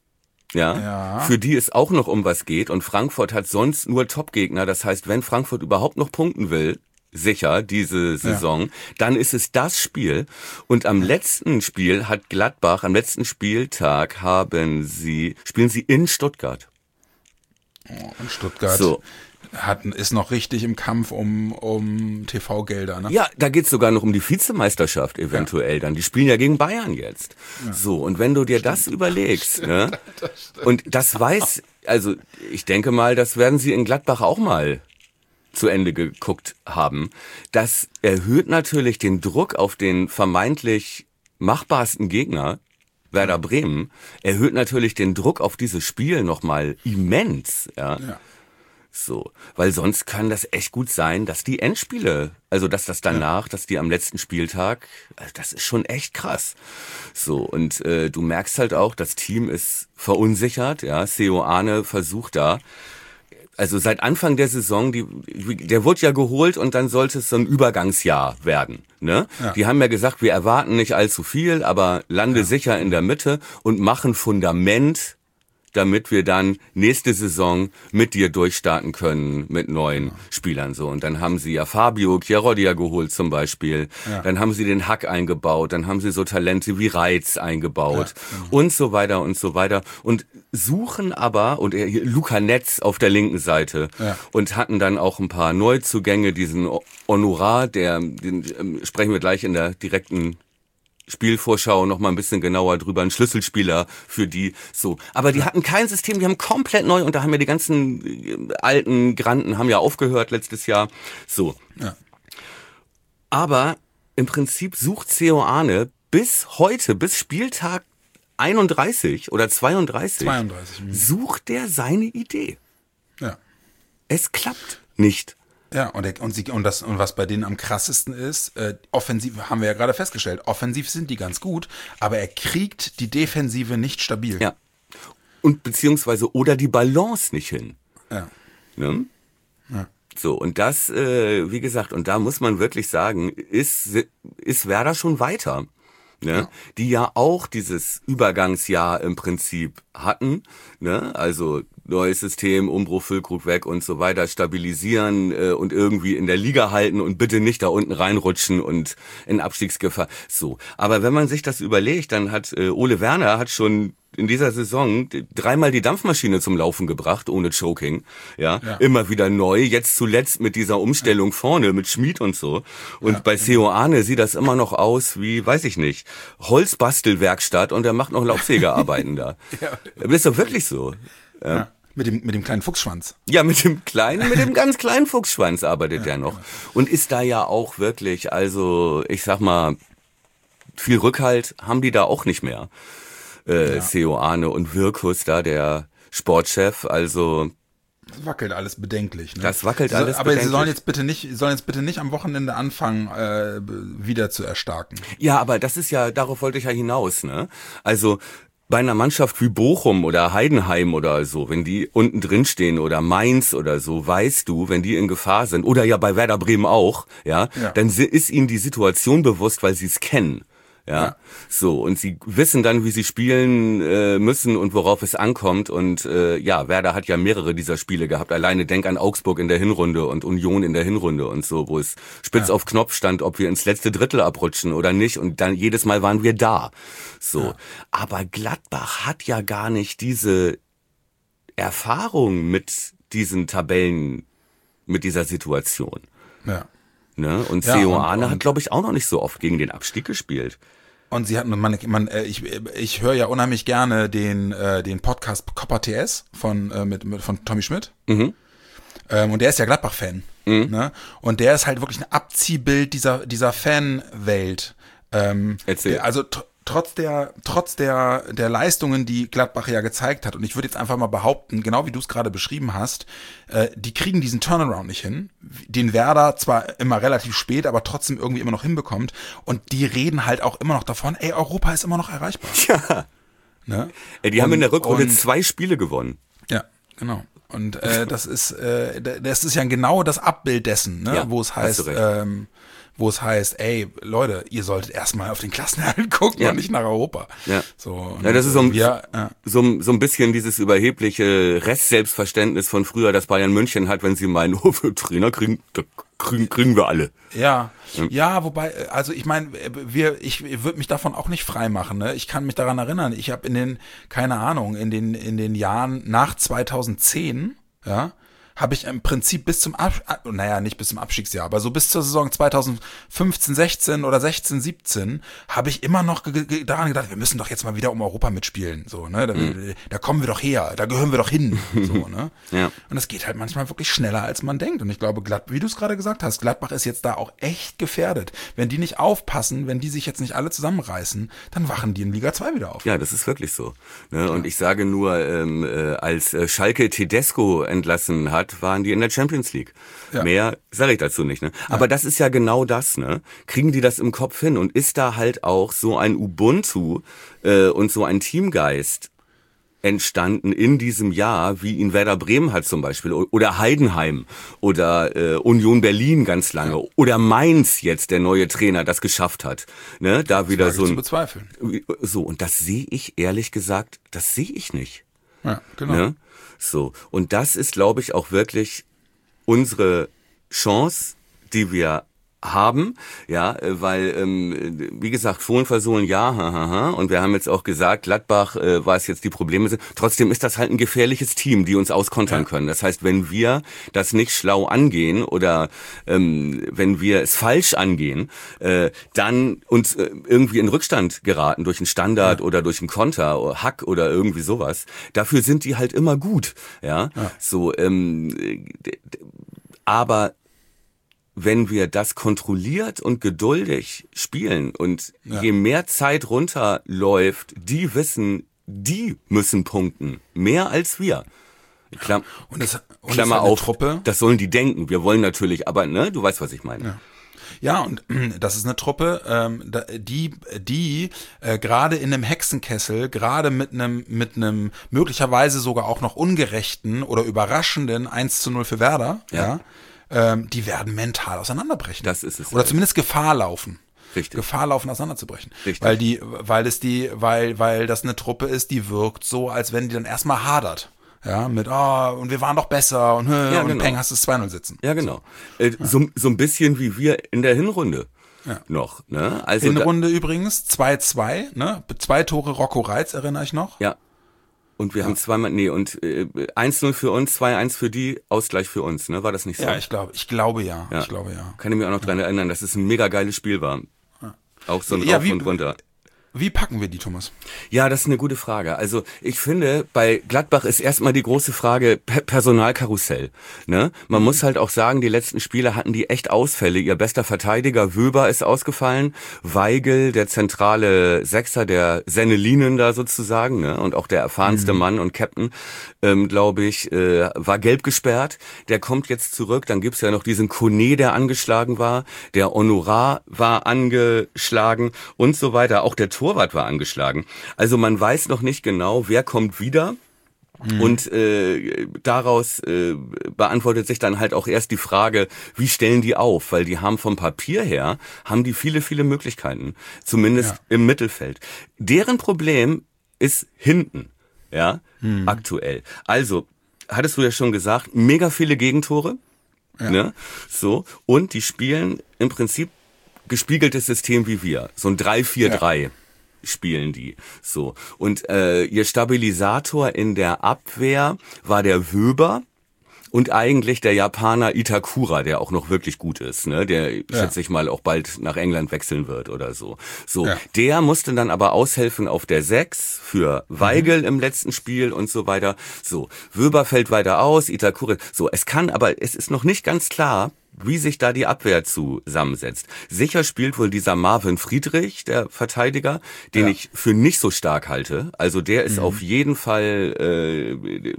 Speaker 3: Ja. Für die es auch noch um was geht. Und Frankfurt hat sonst nur Top-Gegner. Das heißt, wenn Frankfurt überhaupt noch punkten will, sicher, diese Saison, dann ist es das Spiel. Und am letzten Spiel hat Gladbach, am letzten Spieltag spielen sie in Stuttgart.
Speaker 2: Oh, in Stuttgart ist noch richtig im Kampf um TV-Gelder, ne?
Speaker 3: Ja, da geht's sogar noch um die Vizemeisterschaft eventuell dann. Die spielen ja gegen Bayern jetzt. Ja. So, und wenn du dir das überlegst, ne? Und das also ich denke mal, das werden sie in Gladbach auch mal zu Ende geguckt haben. Das erhöht natürlich den Druck auf den vermeintlich machbarsten Gegner, Werder Bremen, erhöht natürlich den Druck auf dieses Spiel nochmal immens, ja. So, weil sonst kann das echt gut sein, dass die Endspiele, also dass das danach, dass die am letzten Spieltag, das ist schon echt krass. So, und du merkst halt auch, das Team ist verunsichert, ja, Seoane versucht da, also seit Anfang der Saison, der wurde ja geholt und dann sollte es so ein Übergangsjahr werden, ne? Ja. Die haben ja gesagt, wir erwarten nicht allzu viel, aber lande sicher in der Mitte und machen Fundament, damit wir dann nächste Saison mit dir durchstarten können mit neuen Spielern, so. Und dann haben sie ja Fabio Chiarodia geholt zum Beispiel, dann haben sie den Hack eingebaut, dann haben sie so Talente wie Reitz eingebaut und so weiter und suchen aber, und Luca Netz auf der linken Seite und hatten dann auch ein paar Neuzugänge, diesen Honorar, den sprechen wir gleich in der direkten Spielvorschau noch mal ein bisschen genauer drüber, ein Schlüsselspieler für die, so. Aber die hatten kein System, die haben komplett neu, und da haben ja die ganzen alten Granden haben ja aufgehört letztes Jahr, so.
Speaker 2: Ja.
Speaker 3: Aber im Prinzip sucht Seoane bis heute, bis Spieltag 31 oder 32, sucht der seine Idee.
Speaker 2: Ja.
Speaker 3: Es klappt nicht.
Speaker 2: Ja, und was bei denen am krassesten ist, offensiv, haben wir ja gerade festgestellt, offensiv sind die ganz gut, aber er kriegt die Defensive nicht stabil.
Speaker 3: Ja. Und beziehungsweise oder die Balance nicht hin.
Speaker 2: Ja.
Speaker 3: Ne?
Speaker 2: Ja.
Speaker 3: So, und das, wie gesagt, und da muss man wirklich sagen, ist Werder schon weiter. Ne? Ja. Die ja auch dieses Übergangsjahr im Prinzip hatten, ne? Also neues System, Umbruch, Füllkrug weg und so weiter, stabilisieren und irgendwie in der Liga halten und bitte nicht da unten reinrutschen und in Abstiegsgefahr. So, aber wenn man sich das überlegt, dann hat Ole Werner hat schon in dieser Saison 3-mal die Dampfmaschine zum Laufen gebracht, ohne Choking, ja. Immer wieder neu, jetzt zuletzt mit dieser Umstellung vorne, mit Schmid und so. Und bei Seoane sieht das immer noch aus wie, weiß ich nicht, Holzbastelwerkstatt, und er macht noch Laubsägearbeiten da. Das ist doch wirklich so.
Speaker 2: Ja. Mit dem kleinen Fuchsschwanz.
Speaker 3: Ja, mit dem ganz kleinen Fuchsschwanz arbeitet er noch. Und ist da ja auch wirklich, also, ich sag mal, viel Rückhalt haben die da auch nicht mehr. Seoane und Wirkus da, der Sportchef, also.
Speaker 2: Das wackelt alles bedenklich. Ne?
Speaker 3: Das wackelt alles
Speaker 2: aber bedenklich. Aber sie sollen jetzt bitte nicht am Wochenende anfangen, wieder zu erstarken.
Speaker 3: Ja, aber das ist ja, darauf wollte ich ja hinaus, ne? Also, bei einer Mannschaft wie Bochum oder Heidenheim oder so, wenn die unten drin stehen, oder Mainz oder so, weißt du, wenn die in Gefahr sind, oder ja bei Werder Bremen auch, ja. Dann ist ihnen die Situation bewusst, weil sie es kennen. Ja, so, und sie wissen dann, wie sie spielen müssen und worauf es ankommt, und Werder hat ja mehrere dieser Spiele gehabt. Alleine denk an Augsburg in der Hinrunde und Union in der Hinrunde und so, wo es spitz auf Knopf stand, ob wir ins letzte Drittel abrutschen oder nicht, und dann jedes Mal waren wir da. So, aber Gladbach hat ja gar nicht diese Erfahrung mit diesen Tabellen, mit dieser Situation.
Speaker 2: Ja.
Speaker 3: Ne? Und Seoane hat, glaube ich, auch noch nicht so oft gegen den Abstieg gespielt.
Speaker 2: Und sie hatten, ich höre ja unheimlich gerne den Podcast Copper TS von Tommy Schmidt. Und der ist ja Gladbach-Fan. Ne? Und der ist halt wirklich ein Abziehbild dieser Fanwelt.
Speaker 3: Erzähl.
Speaker 2: Also trotz der Leistungen, die Gladbach ja gezeigt hat, und ich würde jetzt einfach mal behaupten, genau wie du es gerade beschrieben hast, die kriegen diesen Turnaround nicht hin, den Werder zwar immer relativ spät, aber trotzdem irgendwie immer noch hinbekommt, und die reden halt auch immer noch davon, ey, Europa ist immer noch erreichbar.
Speaker 3: Ja.
Speaker 2: Ne?
Speaker 3: Die haben in der Rückrunde 2 Spiele gewonnen.
Speaker 2: Ja, genau. Und das ist ja genau das Abbild dessen, ne? Wo es heißt, ey, Leute, ihr solltet erstmal auf den Klassenerhalt gucken und nicht nach Europa. Ja,
Speaker 3: so, das ist so ein bisschen dieses überhebliche Restselbstverständnis von früher, das Bayern München hat, wenn sie meinen, wir Trainer kriegen wir alle.
Speaker 2: Ja, wobei, also ich meine, ich würde mich davon auch nicht frei machen. Ne? Ich kann mich daran erinnern, ich habe in den Jahren nach 2010, habe ich im Prinzip nicht bis zum Abstiegsjahr, aber so bis zur Saison 2015, 16 oder 16, 17 habe ich immer noch daran gedacht, wir müssen doch jetzt mal wieder um Europa mitspielen, so, ne, da kommen wir doch her, da gehören wir doch hin, so, ne. Ja. Und das geht halt manchmal wirklich schneller, als man denkt, und ich glaube, wie du es gerade gesagt hast, Gladbach ist jetzt da auch echt gefährdet. Wenn die nicht aufpassen, wenn die sich jetzt nicht alle zusammenreißen, dann wachen die in Liga 2 wieder auf.
Speaker 3: Ja, das ist wirklich so, ne? Und ich sage nur, als Schalke Tedesco entlassen hat, waren die in der Champions League. Ja. Mehr sage ich dazu nicht, ne? Aber das ist ja genau das, ne? Kriegen die das im Kopf hin, und ist da halt auch so ein Ubuntu und so ein Teamgeist entstanden in diesem Jahr, wie ihn Werder Bremen hat zum Beispiel, oder Heidenheim oder Union Berlin ganz lange, oder Mainz jetzt, der neue Trainer, das geschafft hat, ne? Da das wieder so ein,
Speaker 2: zu bezweifeln.
Speaker 3: So, und das sehe ich ehrlich gesagt, das sehe ich nicht.
Speaker 2: Ja, genau.
Speaker 3: Ne? So, und das ist, glaube ich, auch wirklich unsere Chance, die wir haben, ja, weil, wie gesagt, Fohlen versohlen, ja, und wir haben jetzt auch gesagt, Gladbach, was jetzt die Probleme sind, trotzdem ist das halt ein gefährliches Team, die uns auskontern können. Das heißt, wenn wir das nicht schlau angehen oder wenn wir es falsch angehen, dann uns irgendwie in Rückstand geraten durch einen Standard oder durch einen Konter oder Hack oder irgendwie sowas, dafür sind die halt immer gut, ja. So, aber wenn wir das kontrolliert und geduldig spielen und je mehr Zeit runterläuft, die wissen, die müssen punkten. Mehr als wir. Klammer auf, Truppe. Das sollen die denken. Wir wollen natürlich, aber ne, du weißt, was ich meine.
Speaker 2: Ja, und das ist eine Truppe, die gerade in einem Hexenkessel, gerade mit einem möglicherweise sogar auch noch ungerechten oder überraschenden 1:0 für Werder, die werden mental auseinanderbrechen.
Speaker 3: Das ist es.
Speaker 2: Oder zumindest Gefahr laufen.
Speaker 3: Richtig.
Speaker 2: Gefahr laufen, auseinanderzubrechen.
Speaker 3: Richtig.
Speaker 2: Weil das eine Truppe ist, die wirkt so, als wenn die dann erstmal hadert. Ja, und wir waren doch besser und Peng, hast du es 2:0 sitzen.
Speaker 3: Ja, genau. So ein bisschen wie wir in der Hinrunde. Noch, ne? Also
Speaker 2: Hinrunde übrigens, 2:2, ne? 2 Tore Rocco Reitz, erinnere ich noch.
Speaker 3: Ja. Und wir haben zweimal, 1:0 für uns, 2:1 für die, Ausgleich für uns, ne? War das nicht so?
Speaker 2: Ja, ich glaube ja.
Speaker 3: Kann ich mich auch noch dran erinnern, dass es ein mega geiles Spiel war. Auch so ein Rauf und runter.
Speaker 2: Wie packen wir die, Thomas?
Speaker 3: Ja, das ist eine gute Frage. Also ich finde, bei Gladbach ist erstmal die große Frage Personalkarussell. Ne? Man muss halt auch sagen, die letzten Spiele hatten die echt Ausfälle. Ihr bester Verteidiger Wöber ist ausgefallen, Weigel, der zentrale Sechser, der Sennelinen da sozusagen, ne? Und auch der erfahrenste Mann und Captain, glaube ich, war gelb gesperrt. Der kommt jetzt zurück. Dann gibt's ja noch diesen Kone, der angeschlagen war. Der Honorar war angeschlagen und so weiter. Auch der Torwart war angeschlagen. Also man weiß noch nicht genau, wer kommt wieder. Und daraus beantwortet sich dann halt auch erst die Frage, wie stellen die auf? Weil die haben vom Papier her, haben die viele, viele Möglichkeiten. Zumindest im Mittelfeld. Deren Problem ist hinten, aktuell. Also, hattest du ja schon gesagt, mega viele Gegentore. Ne? So. Und die spielen im Prinzip gespiegeltes System wie wir. So ein 3-4-3. Spielen die so. Und ihr Stabilisator in der Abwehr war der Wöber und eigentlich der Japaner Itakura, der auch noch wirklich gut ist, ne? Der schätze ich mal auch bald nach England wechseln wird oder so. Der musste dann aber aushelfen auf der 6 für Weigel im letzten Spiel und so weiter. So, Wöber fällt weiter aus, Itakura. So, es ist noch nicht ganz klar, wie sich da die Abwehr zusammensetzt. Sicher spielt wohl dieser Marvin Friedrich, der Verteidiger, den ich für nicht so stark halte. Also der ist auf jeden Fall,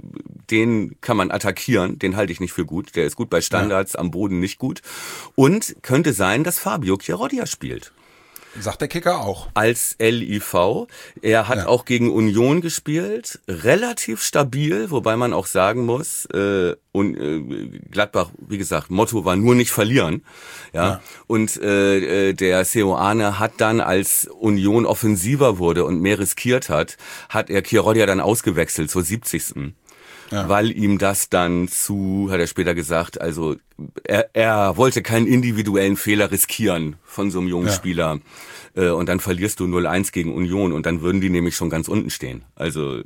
Speaker 3: den kann man attackieren, den halte ich nicht für gut. Der ist gut bei Standards, am Boden nicht gut. Und könnte sein, dass Fabio Chiarodia spielt.
Speaker 2: Sagt der Kicker auch.
Speaker 3: Als LIV. Er hat auch gegen Union gespielt. Relativ stabil, wobei man auch sagen muss, Gladbach, wie gesagt, Motto war nur nicht verlieren. Und der Seoane hat dann, als Union offensiver wurde und mehr riskiert hat er Chiarodia dann ausgewechselt zur 70. Weil ihm das dann hat er später gesagt, also er wollte keinen individuellen Fehler riskieren von so einem jungen Spieler. Und dann verlierst du 0:1 gegen Union und dann würden die nämlich schon ganz unten stehen. Also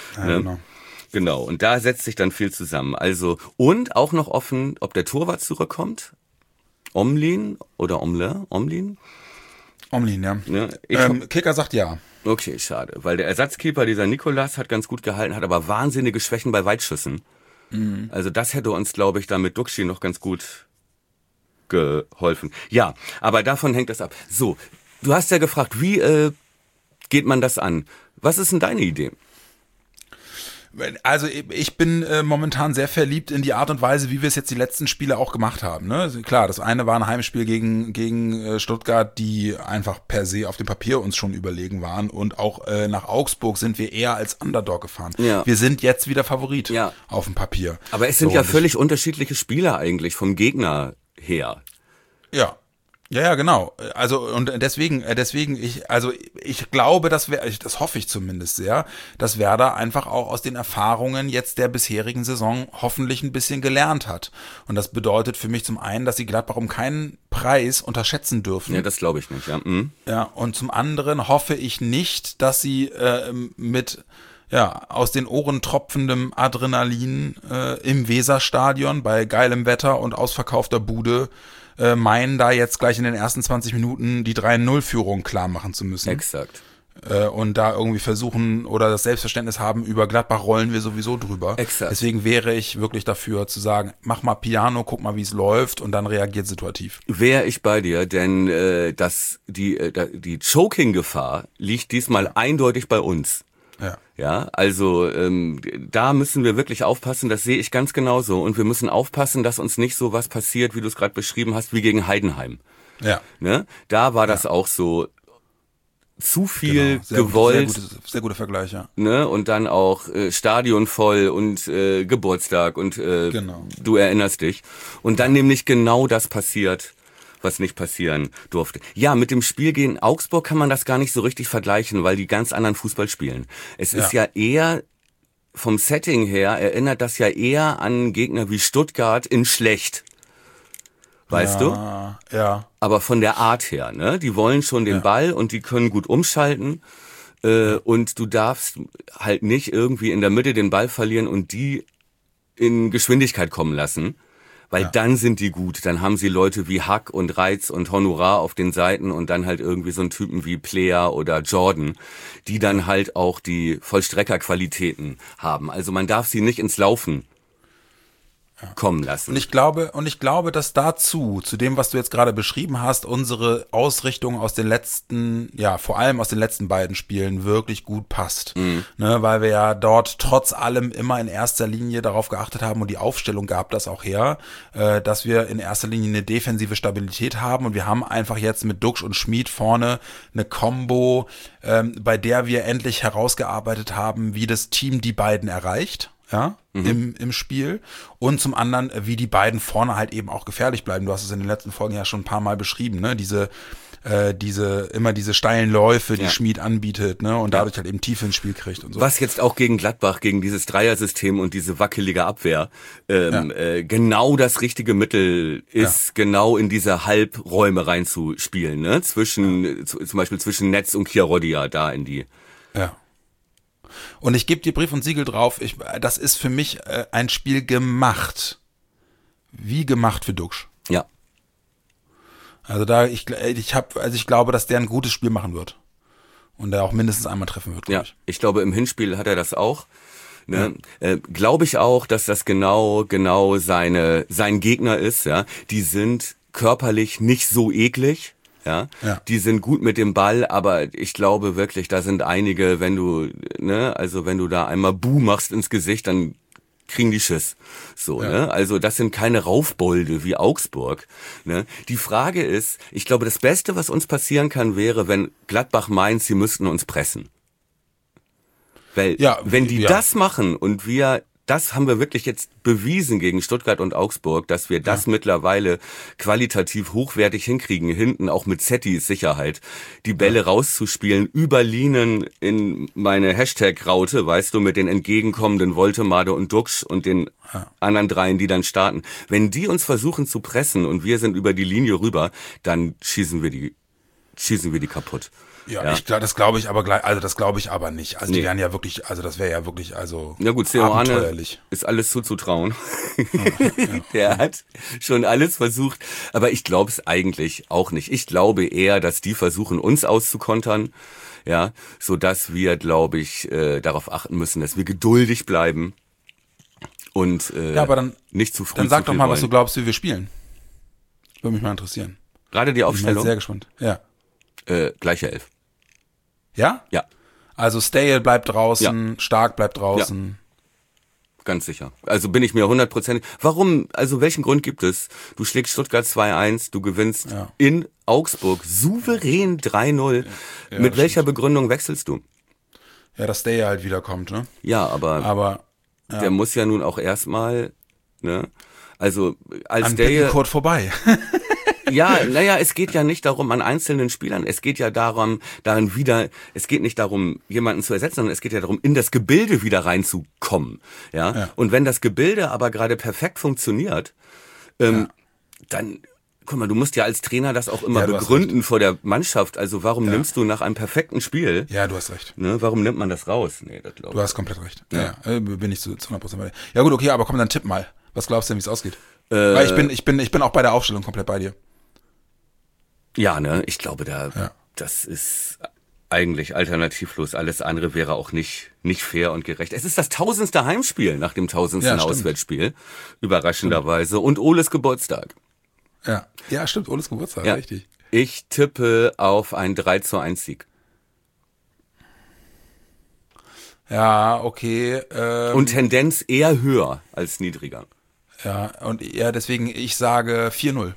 Speaker 3: genau. Und da setzt sich dann viel zusammen. Also und auch noch offen, ob der Torwart zurückkommt. Omlin oder Omlin?
Speaker 2: Omlin, ja. Kicker sagt ja.
Speaker 3: Okay, schade. Weil der Ersatzkeeper, dieser Nikolas, hat ganz gut gehalten, hat aber wahnsinnige Schwächen bei Weitschüssen. Also das hätte uns, glaube ich, da mit Duxi noch ganz gut geholfen. Ja, aber davon hängt das ab. So, du hast ja gefragt, wie geht man das an? Was ist denn deine Idee?
Speaker 2: Also ich bin momentan sehr verliebt in die Art und Weise, wie wir es jetzt die letzten Spiele auch gemacht haben. Ne? Also klar, das eine war ein Heimspiel gegen Stuttgart, die einfach per se auf dem Papier uns schon überlegen waren. Und auch nach Augsburg sind wir eher als Underdog gefahren. Ja. Wir sind jetzt wieder Favorit auf dem Papier.
Speaker 3: Aber es sind ja völlig unterschiedliche Spieler eigentlich vom Gegner her.
Speaker 2: Ja. Ja, genau. Also und deswegen ich glaube, das hoffe ich zumindest sehr, dass Werder einfach auch aus den Erfahrungen jetzt der bisherigen Saison hoffentlich ein bisschen gelernt hat. Und das bedeutet für mich zum einen, dass sie Gladbach um keinen Preis unterschätzen dürfen.
Speaker 3: Ja, das glaube ich nicht, ja. Mhm.
Speaker 2: Ja, und zum anderen hoffe ich nicht, dass sie mit aus den Ohren tropfendem Adrenalin im Weserstadion bei geilem Wetter und ausverkaufter Bude meinen, da jetzt gleich in den ersten 20 Minuten die 3-0-Führung klar machen zu müssen.
Speaker 3: Exakt.
Speaker 2: Und da irgendwie versuchen oder das Selbstverständnis haben, über Gladbach rollen wir sowieso drüber.
Speaker 3: Exakt.
Speaker 2: Deswegen wäre ich wirklich dafür zu sagen, mach mal Piano, guck mal, wie es läuft und dann reagiert situativ.
Speaker 3: Wäre ich bei dir, denn die Choking-Gefahr liegt diesmal eindeutig bei uns.
Speaker 2: Ja.
Speaker 3: Ja, also da müssen wir wirklich aufpassen, das sehe ich ganz genauso. Und wir müssen aufpassen, dass uns nicht so was passiert, wie du es gerade beschrieben hast, wie gegen Heidenheim.
Speaker 2: Ja.
Speaker 3: Ne? Da war das auch so zu viel
Speaker 2: Genau.
Speaker 3: gewollt.
Speaker 2: Sehr guter Vergleich, ja.
Speaker 3: Ne? Und dann auch Stadion voll und Geburtstag und
Speaker 2: Genau.
Speaker 3: du erinnerst dich. Und dann nämlich genau das passiert, was nicht passieren durfte. Ja, mit dem Spiel gegen Augsburg kann man das gar nicht so richtig vergleichen, weil die ganz anderen Fußball spielen. Es ist ja eher, vom Setting her, erinnert das ja eher an Gegner wie Stuttgart in schlecht. Weißt du?
Speaker 2: Ja.
Speaker 3: Aber von der Art her, ne? Die wollen schon den Ball und die können gut umschalten. Und du darfst halt nicht irgendwie in der Mitte den Ball verlieren und die in Geschwindigkeit kommen lassen. Weil dann sind die gut. Dann haben sie Leute wie Hack und Reitz und Honorar auf den Seiten und dann halt irgendwie so einen Typen wie Player oder Jordan, die dann halt auch die Vollstreckerqualitäten haben. Also man darf sie nicht ins Laufen kommen lassen.
Speaker 2: Und ich glaube, dass dazu, zu dem, was du jetzt gerade beschrieben hast, unsere Ausrichtung aus den letzten, vor allem aus den letzten beiden Spielen wirklich gut passt. Ne, weil wir ja dort trotz allem immer in erster Linie darauf geachtet haben und die Aufstellung gab das auch her, dass wir in erster Linie eine defensive Stabilität haben und wir haben einfach jetzt mit Duxch und Schmid vorne eine Combo, bei der wir endlich herausgearbeitet haben, wie das Team die beiden erreicht. Im Spiel und zum anderen, wie die beiden vorne halt eben auch gefährlich bleiben. Du hast es in den letzten Folgen ja schon ein paar Mal beschrieben, ne? Diese steilen Läufe, die Schmid anbietet, ne? Und dadurch halt eben Tiefe ins Spiel kriegt und so.
Speaker 3: Was jetzt auch gegen Gladbach, gegen dieses Dreiersystem und diese wackelige Abwehr genau das richtige Mittel ist, genau in diese Halbräume reinzuspielen, ne? Zum Beispiel zwischen Netz und Chiarodia da in die.
Speaker 2: Ja. Und ich gebe dir Brief und Siegel drauf, das ist für mich ein Spiel gemacht. Wie gemacht für Duxch.
Speaker 3: Ja.
Speaker 2: Also ich glaube, dass der ein gutes Spiel machen wird. Und der auch mindestens einmal treffen wird,
Speaker 3: glaube ich. Ich glaube, im Hinspiel hat er das auch. Ne? Glaube ich auch, dass das genau sein Gegner ist. Ja, die sind körperlich nicht so eklig. Ja, die sind gut mit dem Ball, aber ich glaube wirklich, da sind einige, wenn du da einmal Buh machst ins Gesicht, dann kriegen die Schiss. So, ne? Also das sind keine Raufbolde wie Augsburg. Ne? Die Frage ist, ich glaube, das Beste, was uns passieren kann, wäre, wenn Gladbach meint, sie müssten uns pressen. Weil wenn die das machen und das haben wir wirklich jetzt bewiesen gegen Stuttgart und Augsburg, dass wir das mittlerweile qualitativ hochwertig hinkriegen, hinten auch mit Zettis Sicherheit, die Bälle rauszuspielen, über Linien in meine Hashtag-Raute, weißt du, mit den entgegenkommenden Woltemade und Duxch und den anderen dreien, die dann starten. Wenn die uns versuchen zu pressen und wir sind über die Linie rüber, dann schießen wir die kaputt.
Speaker 2: Ja. Das glaube ich aber nicht. Also die wären ja wirklich, also das wäre ja wirklich,
Speaker 3: ja gut, abenteuerlich. Ist alles zuzutrauen. Der hat schon alles versucht, aber ich glaube es eigentlich auch nicht. Ich glaube eher, dass die versuchen, uns auszukontern, so dass wir, glaube ich, darauf achten müssen, dass wir geduldig bleiben und
Speaker 2: aber dann,
Speaker 3: nicht zu früh.
Speaker 2: Dann sag doch mal,
Speaker 3: wollen.
Speaker 2: was du glaubst, wie wir spielen. Würde mich mal interessieren.
Speaker 3: Gerade die Aufstellung.
Speaker 2: Ich bin sehr gespannt. Ja.
Speaker 3: Gleiche Elf.
Speaker 2: Ja?
Speaker 3: Ja.
Speaker 2: Also Stale bleibt draußen, Stark bleibt draußen.
Speaker 3: Ja. Ganz sicher. Also bin ich mir 100%. Warum? Also welchen Grund gibt es? Du schlägst Stuttgart 2-1, du gewinnst in Augsburg souverän 3-0.
Speaker 2: Ja,
Speaker 3: mit welcher Begründung wechselst du?
Speaker 2: Ja, dass Stale halt wiederkommt, ne?
Speaker 3: Ja, aber der muss ja nun auch erstmal, ne? Also als
Speaker 2: der Kurt vorbei.
Speaker 3: Ja, es geht ja nicht darum an einzelnen Spielern, es geht ja es geht nicht darum, jemanden zu ersetzen, sondern es geht ja darum, in das Gebilde wieder reinzukommen. Ja. Und wenn das Gebilde aber gerade perfekt funktioniert, dann guck mal, du musst ja als Trainer das auch immer
Speaker 2: Ja, du hast
Speaker 3: begründen vor der Mannschaft. Also warum nimmst du nach einem perfekten Spiel,
Speaker 2: Ja, du hast recht.
Speaker 3: ne, warum nimmt man das raus? Nee, das glaube
Speaker 2: Du hast komplett recht. Ja. Bin ich zu 100% bei dir. Ja gut, okay, aber komm, dann tipp mal. Was glaubst du denn, wie es ausgeht? Weil ich bin auch bei der Aufstellung komplett bei dir.
Speaker 3: Ja, ne, ich glaube, das ist eigentlich alternativlos. Alles andere wäre auch nicht fair und gerecht. Es ist das 1000. Heimspiel nach dem 1000.
Speaker 2: Ja, stimmt.
Speaker 3: Auswärtsspiel, überraschenderweise. Und Oles Geburtstag.
Speaker 2: Ja, stimmt, Oles Geburtstag,
Speaker 3: Ja.
Speaker 2: richtig.
Speaker 3: Ich tippe auf einen 3:1 Sieg.
Speaker 2: Ja, okay.
Speaker 3: Und Tendenz eher höher als niedriger.
Speaker 2: Ja, und ja, deswegen, ich sage 4-0.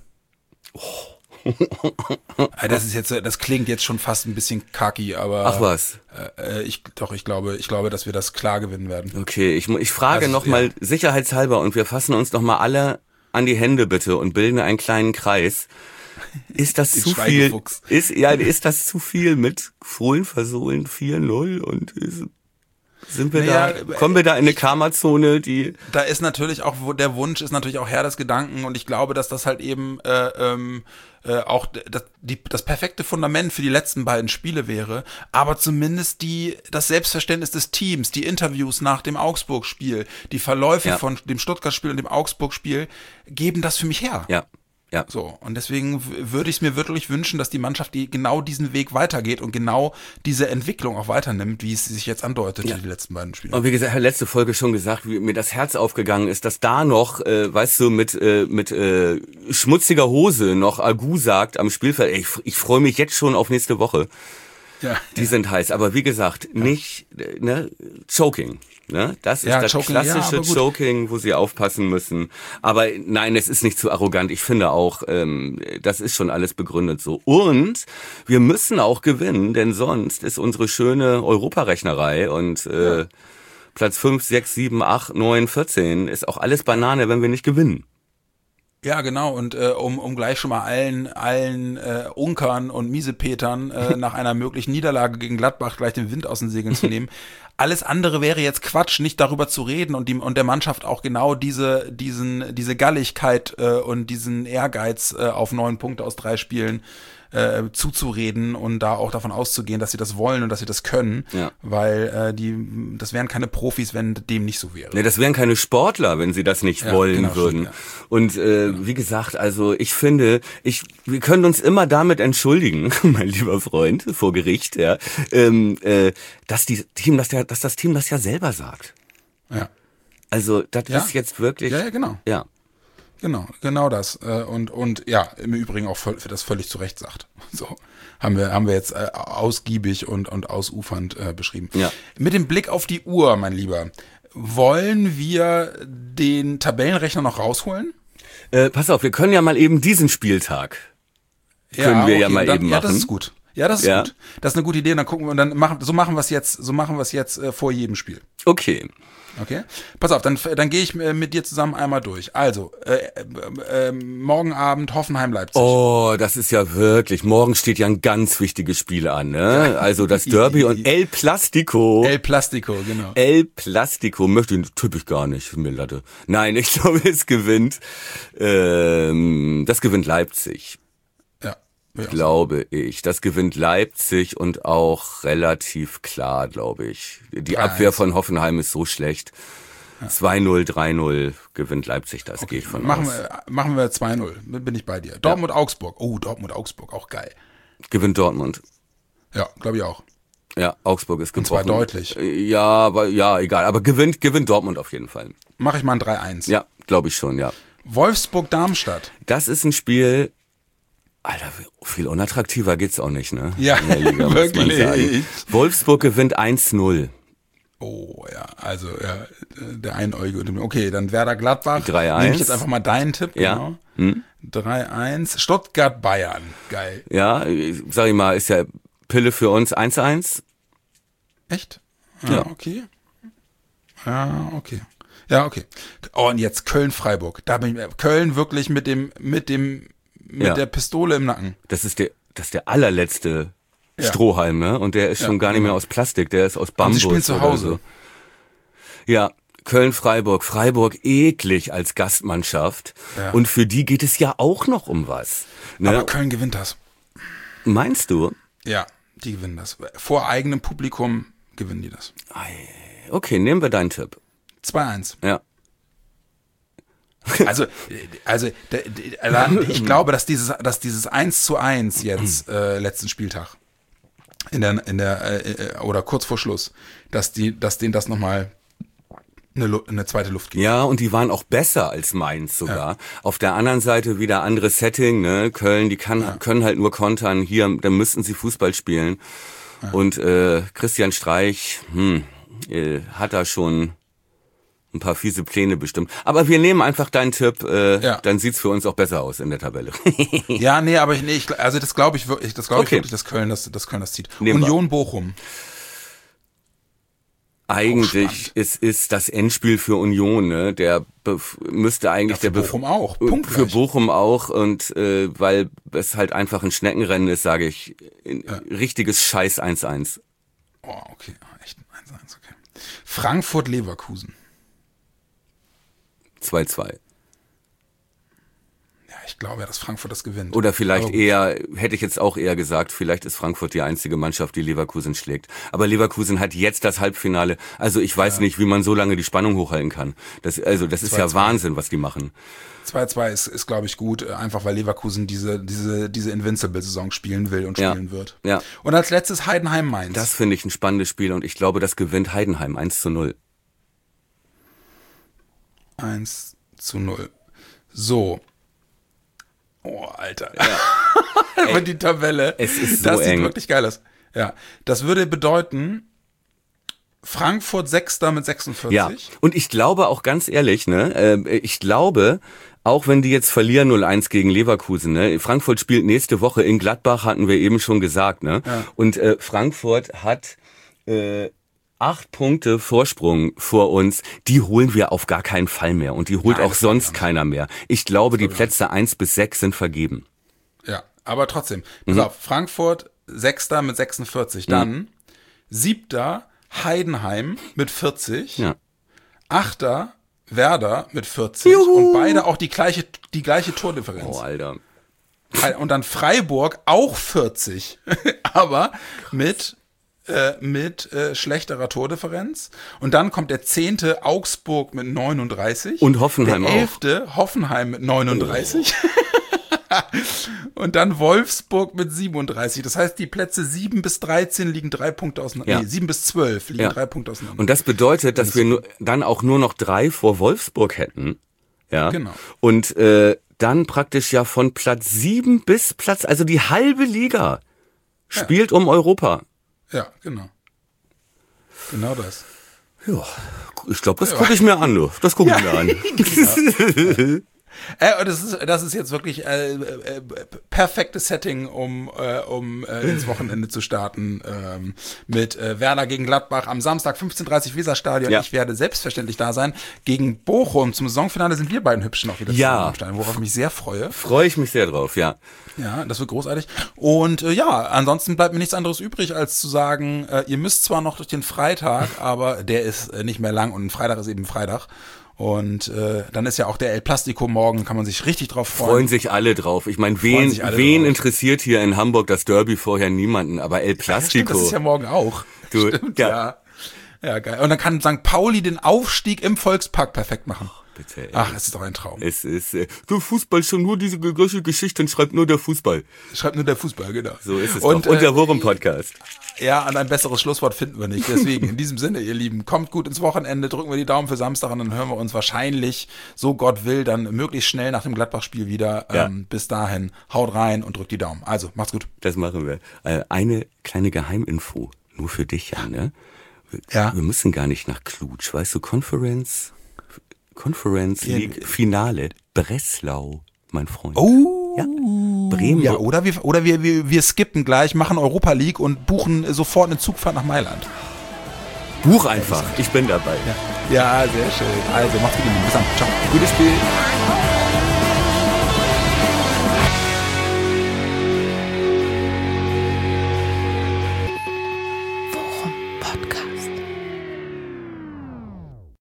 Speaker 2: Das klingt jetzt schon fast ein bisschen kacki, aber.
Speaker 3: Ach was.
Speaker 2: Ich glaube, dass wir das klar gewinnen werden.
Speaker 3: Okay, ich frage
Speaker 2: Also,
Speaker 3: nochmal sicherheitshalber und wir fassen uns nochmal alle an die Hände bitte und bilden einen kleinen Kreis. Ist das
Speaker 2: Den
Speaker 3: zu viel?
Speaker 2: Schweigefuchs.
Speaker 3: Ist das zu viel mit Fohlen versohlen 4-0 und sind wir kommen wir da in eine Karma-Zone, die...
Speaker 2: Da ist natürlich auch, der Wunsch ist natürlich auch Herr des Gedanken und ich glaube, dass das halt eben auch das perfekte Fundament für die letzten beiden Spiele wäre, aber zumindest das Selbstverständnis des Teams, die Interviews nach dem Augsburg-Spiel, die Verläufe von dem Stuttgart-Spiel und dem Augsburg-Spiel geben das für mich her.
Speaker 3: Ja.
Speaker 2: So, und deswegen würde ich es mir wirklich wünschen, dass die Mannschaft genau diesen Weg weitergeht und genau diese Entwicklung auch weiternimmt, wie es sich jetzt andeutet in die letzten beiden Spiele.
Speaker 3: Und wie gesagt, letzte Folge schon gesagt, wie mir das Herz aufgegangen ist, dass da noch, weißt du, mit schmutziger Hose noch Agu sagt am Spielfeld, ich freue mich jetzt schon auf nächste Woche.
Speaker 2: Ja,
Speaker 3: die sind heiß, aber wie gesagt, nicht Choking. Ne? Das ist das
Speaker 2: Choking,
Speaker 3: klassische Choking, wo sie aufpassen müssen. Aber nein, es ist nicht zu arrogant. Ich finde auch, das ist schon alles begründet so. Und wir müssen auch gewinnen, denn sonst ist unsere schöne Europarechnerei und Platz 5, 6, 7, 8, 9, 14 ist auch alles Banane, wenn wir nicht gewinnen.
Speaker 2: Ja, genau. Und um gleich schon mal allen Unkern und Miesepetern nach einer möglichen Niederlage gegen Gladbach gleich den Wind aus den Segeln zu nehmen. Alles andere wäre jetzt Quatsch, nicht darüber zu reden und der Mannschaft auch genau diese Galligkeit und diesen Ehrgeiz auf 9 Punkte aus 3 Spielen zuzureden und da auch davon auszugehen, dass sie das wollen und dass sie das können, weil das wären keine Profis, wenn dem nicht so wäre.
Speaker 3: Nee, das wären keine Sportler, wenn sie das nicht wollen würden. Und wie gesagt, also ich finde, wir können uns immer damit entschuldigen, mein lieber Freund, vor Gericht, dass das Team das ja selber sagt.
Speaker 2: Ja.
Speaker 3: Also das ist jetzt wirklich.
Speaker 2: Ja, genau.
Speaker 3: Ja.
Speaker 2: Genau das. Und ja, im Übrigen auch das völlig zu Recht sagt. So haben wir jetzt ausgiebig und ausufernd beschrieben.
Speaker 3: Ja.
Speaker 2: Mit dem Blick auf die Uhr, mein Lieber, wollen wir den Tabellenrechner noch rausholen?
Speaker 3: Pass auf, wir können ja mal eben diesen Spieltag eben machen.
Speaker 2: Ja, das ist gut. Ja, das ist gut. Das ist eine gute Idee. Und dann gucken wir und dann machen wir es jetzt vor jedem Spiel.
Speaker 3: Okay.
Speaker 2: Okay, pass auf, dann gehe ich mit dir zusammen einmal durch. Also, morgen Abend Hoffenheim-Leipzig.
Speaker 3: Oh, das ist ja wirklich, morgen steht ja ein ganz wichtiges Spiel an, ne? Also das Derby und El Plastico.
Speaker 2: El Plastico, genau.
Speaker 3: El Plastico tippe ich gar nicht, mir Latte. Nein, ich glaube, das gewinnt Leipzig. Glaube ich. Das gewinnt Leipzig und auch relativ klar, glaube ich. Die Abwehr von Hoffenheim ist so schlecht. 2-0, 3-0 gewinnt Leipzig, das gehe ich von aus.
Speaker 2: Machen wir 2-0, bin ich bei dir. Dortmund-Augsburg. Oh, Dortmund-Augsburg, auch geil.
Speaker 3: Gewinnt Dortmund.
Speaker 2: Ja, glaube ich auch.
Speaker 3: Ja, Augsburg ist gebrochen.
Speaker 2: Und zwar deutlich.
Speaker 3: Ja, egal. Aber gewinnt Dortmund auf jeden Fall.
Speaker 2: Mache ich mal ein 3-1.
Speaker 3: Ja, glaube ich schon, ja.
Speaker 2: Wolfsburg-Darmstadt.
Speaker 3: Das ist ein Spiel... Alter, viel unattraktiver geht's auch nicht, ne?
Speaker 2: Ja,
Speaker 3: in der Liga, wirklich. Wolfsburg gewinnt 1-0.
Speaker 2: Oh, ja, also, ja, der Einäugige. Okay, dann Werder-Gladbach.
Speaker 3: 3-1.
Speaker 2: Nehme ich jetzt einfach mal deinen Tipp,
Speaker 3: ja.
Speaker 2: Genau. 3-1. Stuttgart-Bayern. Geil.
Speaker 3: Ja, sag ich mal, ist ja Pille für uns 1-1.
Speaker 2: Echt? Ja, okay. Ja, okay. Ja, okay. Oh, und jetzt Köln-Freiburg. Da bin ich, Köln wirklich mit der Pistole im Nacken.
Speaker 3: Das ist der allerletzte Strohhalm, ne? Und der ist schon gar nicht mehr aus Plastik, der ist aus Bambus.
Speaker 2: Und sie spielen zu Hause.
Speaker 3: So. Ja, Köln-Freiburg. Freiburg eklig als Gastmannschaft.
Speaker 2: Ja.
Speaker 3: Und für die geht es ja auch noch um was. Ne?
Speaker 2: Aber Köln gewinnt das.
Speaker 3: Meinst du?
Speaker 2: Ja, die gewinnen das. Vor eigenem Publikum gewinnen die das.
Speaker 3: Okay, nehmen wir deinen Tipp.
Speaker 2: 2-1.
Speaker 3: Ja.
Speaker 2: Also ich glaube, dass dieses 1:1 jetzt letzten Spieltag oder kurz vor Schluss, dass denen das nochmal eine zweite Luft gibt.
Speaker 3: Ja, und die waren auch besser als Mainz sogar. Ja. Auf der anderen Seite wieder anderes Setting, ne? Köln, die können halt nur kontern. Hier, dann müssten sie Fußball spielen. Ja. Und Christian Streich hat da schon ein paar fiese Pläne bestimmt. Aber wir nehmen einfach deinen Tipp, dann sieht's für uns auch besser aus in der Tabelle.
Speaker 2: Ja, nee, aber das glaube ich wirklich, dass Köln das zieht. Union Bochum.
Speaker 3: Eigentlich ist das Endspiel für Union, ne? Der müsste eigentlich
Speaker 2: für Bochum auch. Punktgleich.
Speaker 3: Für Bochum auch und weil es halt einfach ein Schneckenrennen ist, sage ich, richtiges Scheiß 1:1.
Speaker 2: Oh, okay, echt 1:1, okay. Frankfurt-Leverkusen.
Speaker 3: 2:2.
Speaker 2: Ja, ich glaube ja, dass Frankfurt das gewinnt.
Speaker 3: Oder vielleicht hätte ich jetzt auch eher gesagt, vielleicht ist Frankfurt die einzige Mannschaft, die Leverkusen schlägt. Aber Leverkusen hat jetzt das Halbfinale. Also ich weiß nicht, wie man so lange die Spannung hochhalten kann. Das ist ja Wahnsinn, was die machen.
Speaker 2: 2:2 ist glaube ich gut, einfach weil Leverkusen diese Invincible-Saison spielen will und spielen wird.
Speaker 3: Ja.
Speaker 2: Und als letztes Heidenheim-Mainz.
Speaker 3: Das finde ich ein spannendes Spiel und ich glaube, das gewinnt Heidenheim 1:0.
Speaker 2: 1:0. So. Oh, Alter. Ja. Aber die Tabelle.
Speaker 3: Es ist so
Speaker 2: das
Speaker 3: eng.
Speaker 2: Sieht wirklich geil aus. Ja. Das würde bedeuten, Frankfurt 6. mit 46.
Speaker 3: Ja. Und ich glaube auch ganz ehrlich, ne, ich glaube, auch wenn die jetzt verlieren 0:1 gegen Leverkusen, ne, Frankfurt spielt nächste Woche in Gladbach, hatten wir eben schon gesagt, ne.
Speaker 2: Ja.
Speaker 3: Und Frankfurt hat 8 Punkte Vorsprung vor uns, die holen wir auf gar keinen Fall mehr und die holt auch sonst keiner mehr. Ich glaube, die Plätze 1 bis 6 sind vergeben.
Speaker 2: Ja, aber trotzdem. Pass auf, Frankfurt 6. mit 46, dann 7. Heidenheim mit 40, 8. Werder mit 40 und beide auch die gleiche Tordifferenz.
Speaker 3: Oh, Alter.
Speaker 2: Und dann Freiburg auch 40, aber mit schlechterer Tordifferenz. Und dann kommt der 10. Augsburg mit 39.
Speaker 3: Und Hoffenheim
Speaker 2: der 11. Hoffenheim mit 39. Und dann Wolfsburg mit 37. Das heißt, die Plätze 7 bis 13 liegen 3 Punkte auseinander. Nee, 7 bis 12 liegen 3 Punkte auseinander.
Speaker 3: Und das bedeutet, dass wir dann auch nur noch 3 vor Wolfsburg hätten. Ja.
Speaker 2: Genau.
Speaker 3: Und dann praktisch ja von Platz 7 bis also die halbe Liga spielt um Europa.
Speaker 2: Ja, genau. Genau das.
Speaker 3: Ja, ich glaube, das gucke ich mir an, du. Das gucke ich mir an.
Speaker 2: Genau. Das ist jetzt wirklich perfektes Setting, um ins Wochenende zu starten mit Werder gegen Gladbach am Samstag 15:30 Weserstadion. Ja. Ich werde selbstverständlich da sein. Gegen Bochum zum Saisonfinale sind wir beiden Hübschen auch wieder zusammen am Stadion, worauf ich mich sehr freue.
Speaker 3: Freue ich mich sehr drauf, ja.
Speaker 2: Ja, das wird großartig. Und ansonsten bleibt mir nichts anderes übrig, als zu sagen, ihr müsst zwar noch durch den Freitag, aber der ist nicht mehr lang und ein Freitag ist eben Freitag. Und dann ist ja auch der El Plastico morgen, kann man sich richtig drauf freuen.
Speaker 3: Freuen sich alle drauf. Ich meine, wen interessiert hier in Hamburg das Derby vorher niemanden, aber El Plastico.
Speaker 2: Stimmt, das ist ja morgen auch.
Speaker 3: Du,
Speaker 2: stimmt, ja. Ja, geil. Und dann kann St. Pauli den Aufstieg im Volkspark perfekt machen.
Speaker 3: Bitte,
Speaker 2: ach, es ist doch ein Traum.
Speaker 3: Es ist, du Fußball schon nur diese Geschichten, schreibt nur der Fußball.
Speaker 2: Schreibt nur der Fußball, genau.
Speaker 3: So ist es und, doch. Und der Wurm-Podcast.
Speaker 2: Ja, und ein besseres Schlusswort finden wir nicht. Deswegen, in diesem Sinne, ihr Lieben, kommt gut ins Wochenende, drücken wir die Daumen für Samstag und dann hören wir uns wahrscheinlich, so Gott will, dann möglichst schnell nach dem Gladbach-Spiel wieder. Ja. Bis dahin, haut rein und drückt die Daumen. Also, macht's gut.
Speaker 3: Das machen wir. Eine kleine Geheiminfo, nur für dich, Jan, ne? Wir müssen gar nicht nach Cluj, weißt du, Conference League Finale, Breslau, mein Freund.
Speaker 2: Oh,
Speaker 3: ja, Bremen.
Speaker 2: Ja, oder wir skippen gleich, machen Europa League und buchen sofort eine Zugfahrt nach Mailand.
Speaker 3: Buch einfach, ich bin dabei.
Speaker 2: Ja, sehr schön. Also, macht's gut, bis dann. Ciao.
Speaker 3: Gutes Spiel.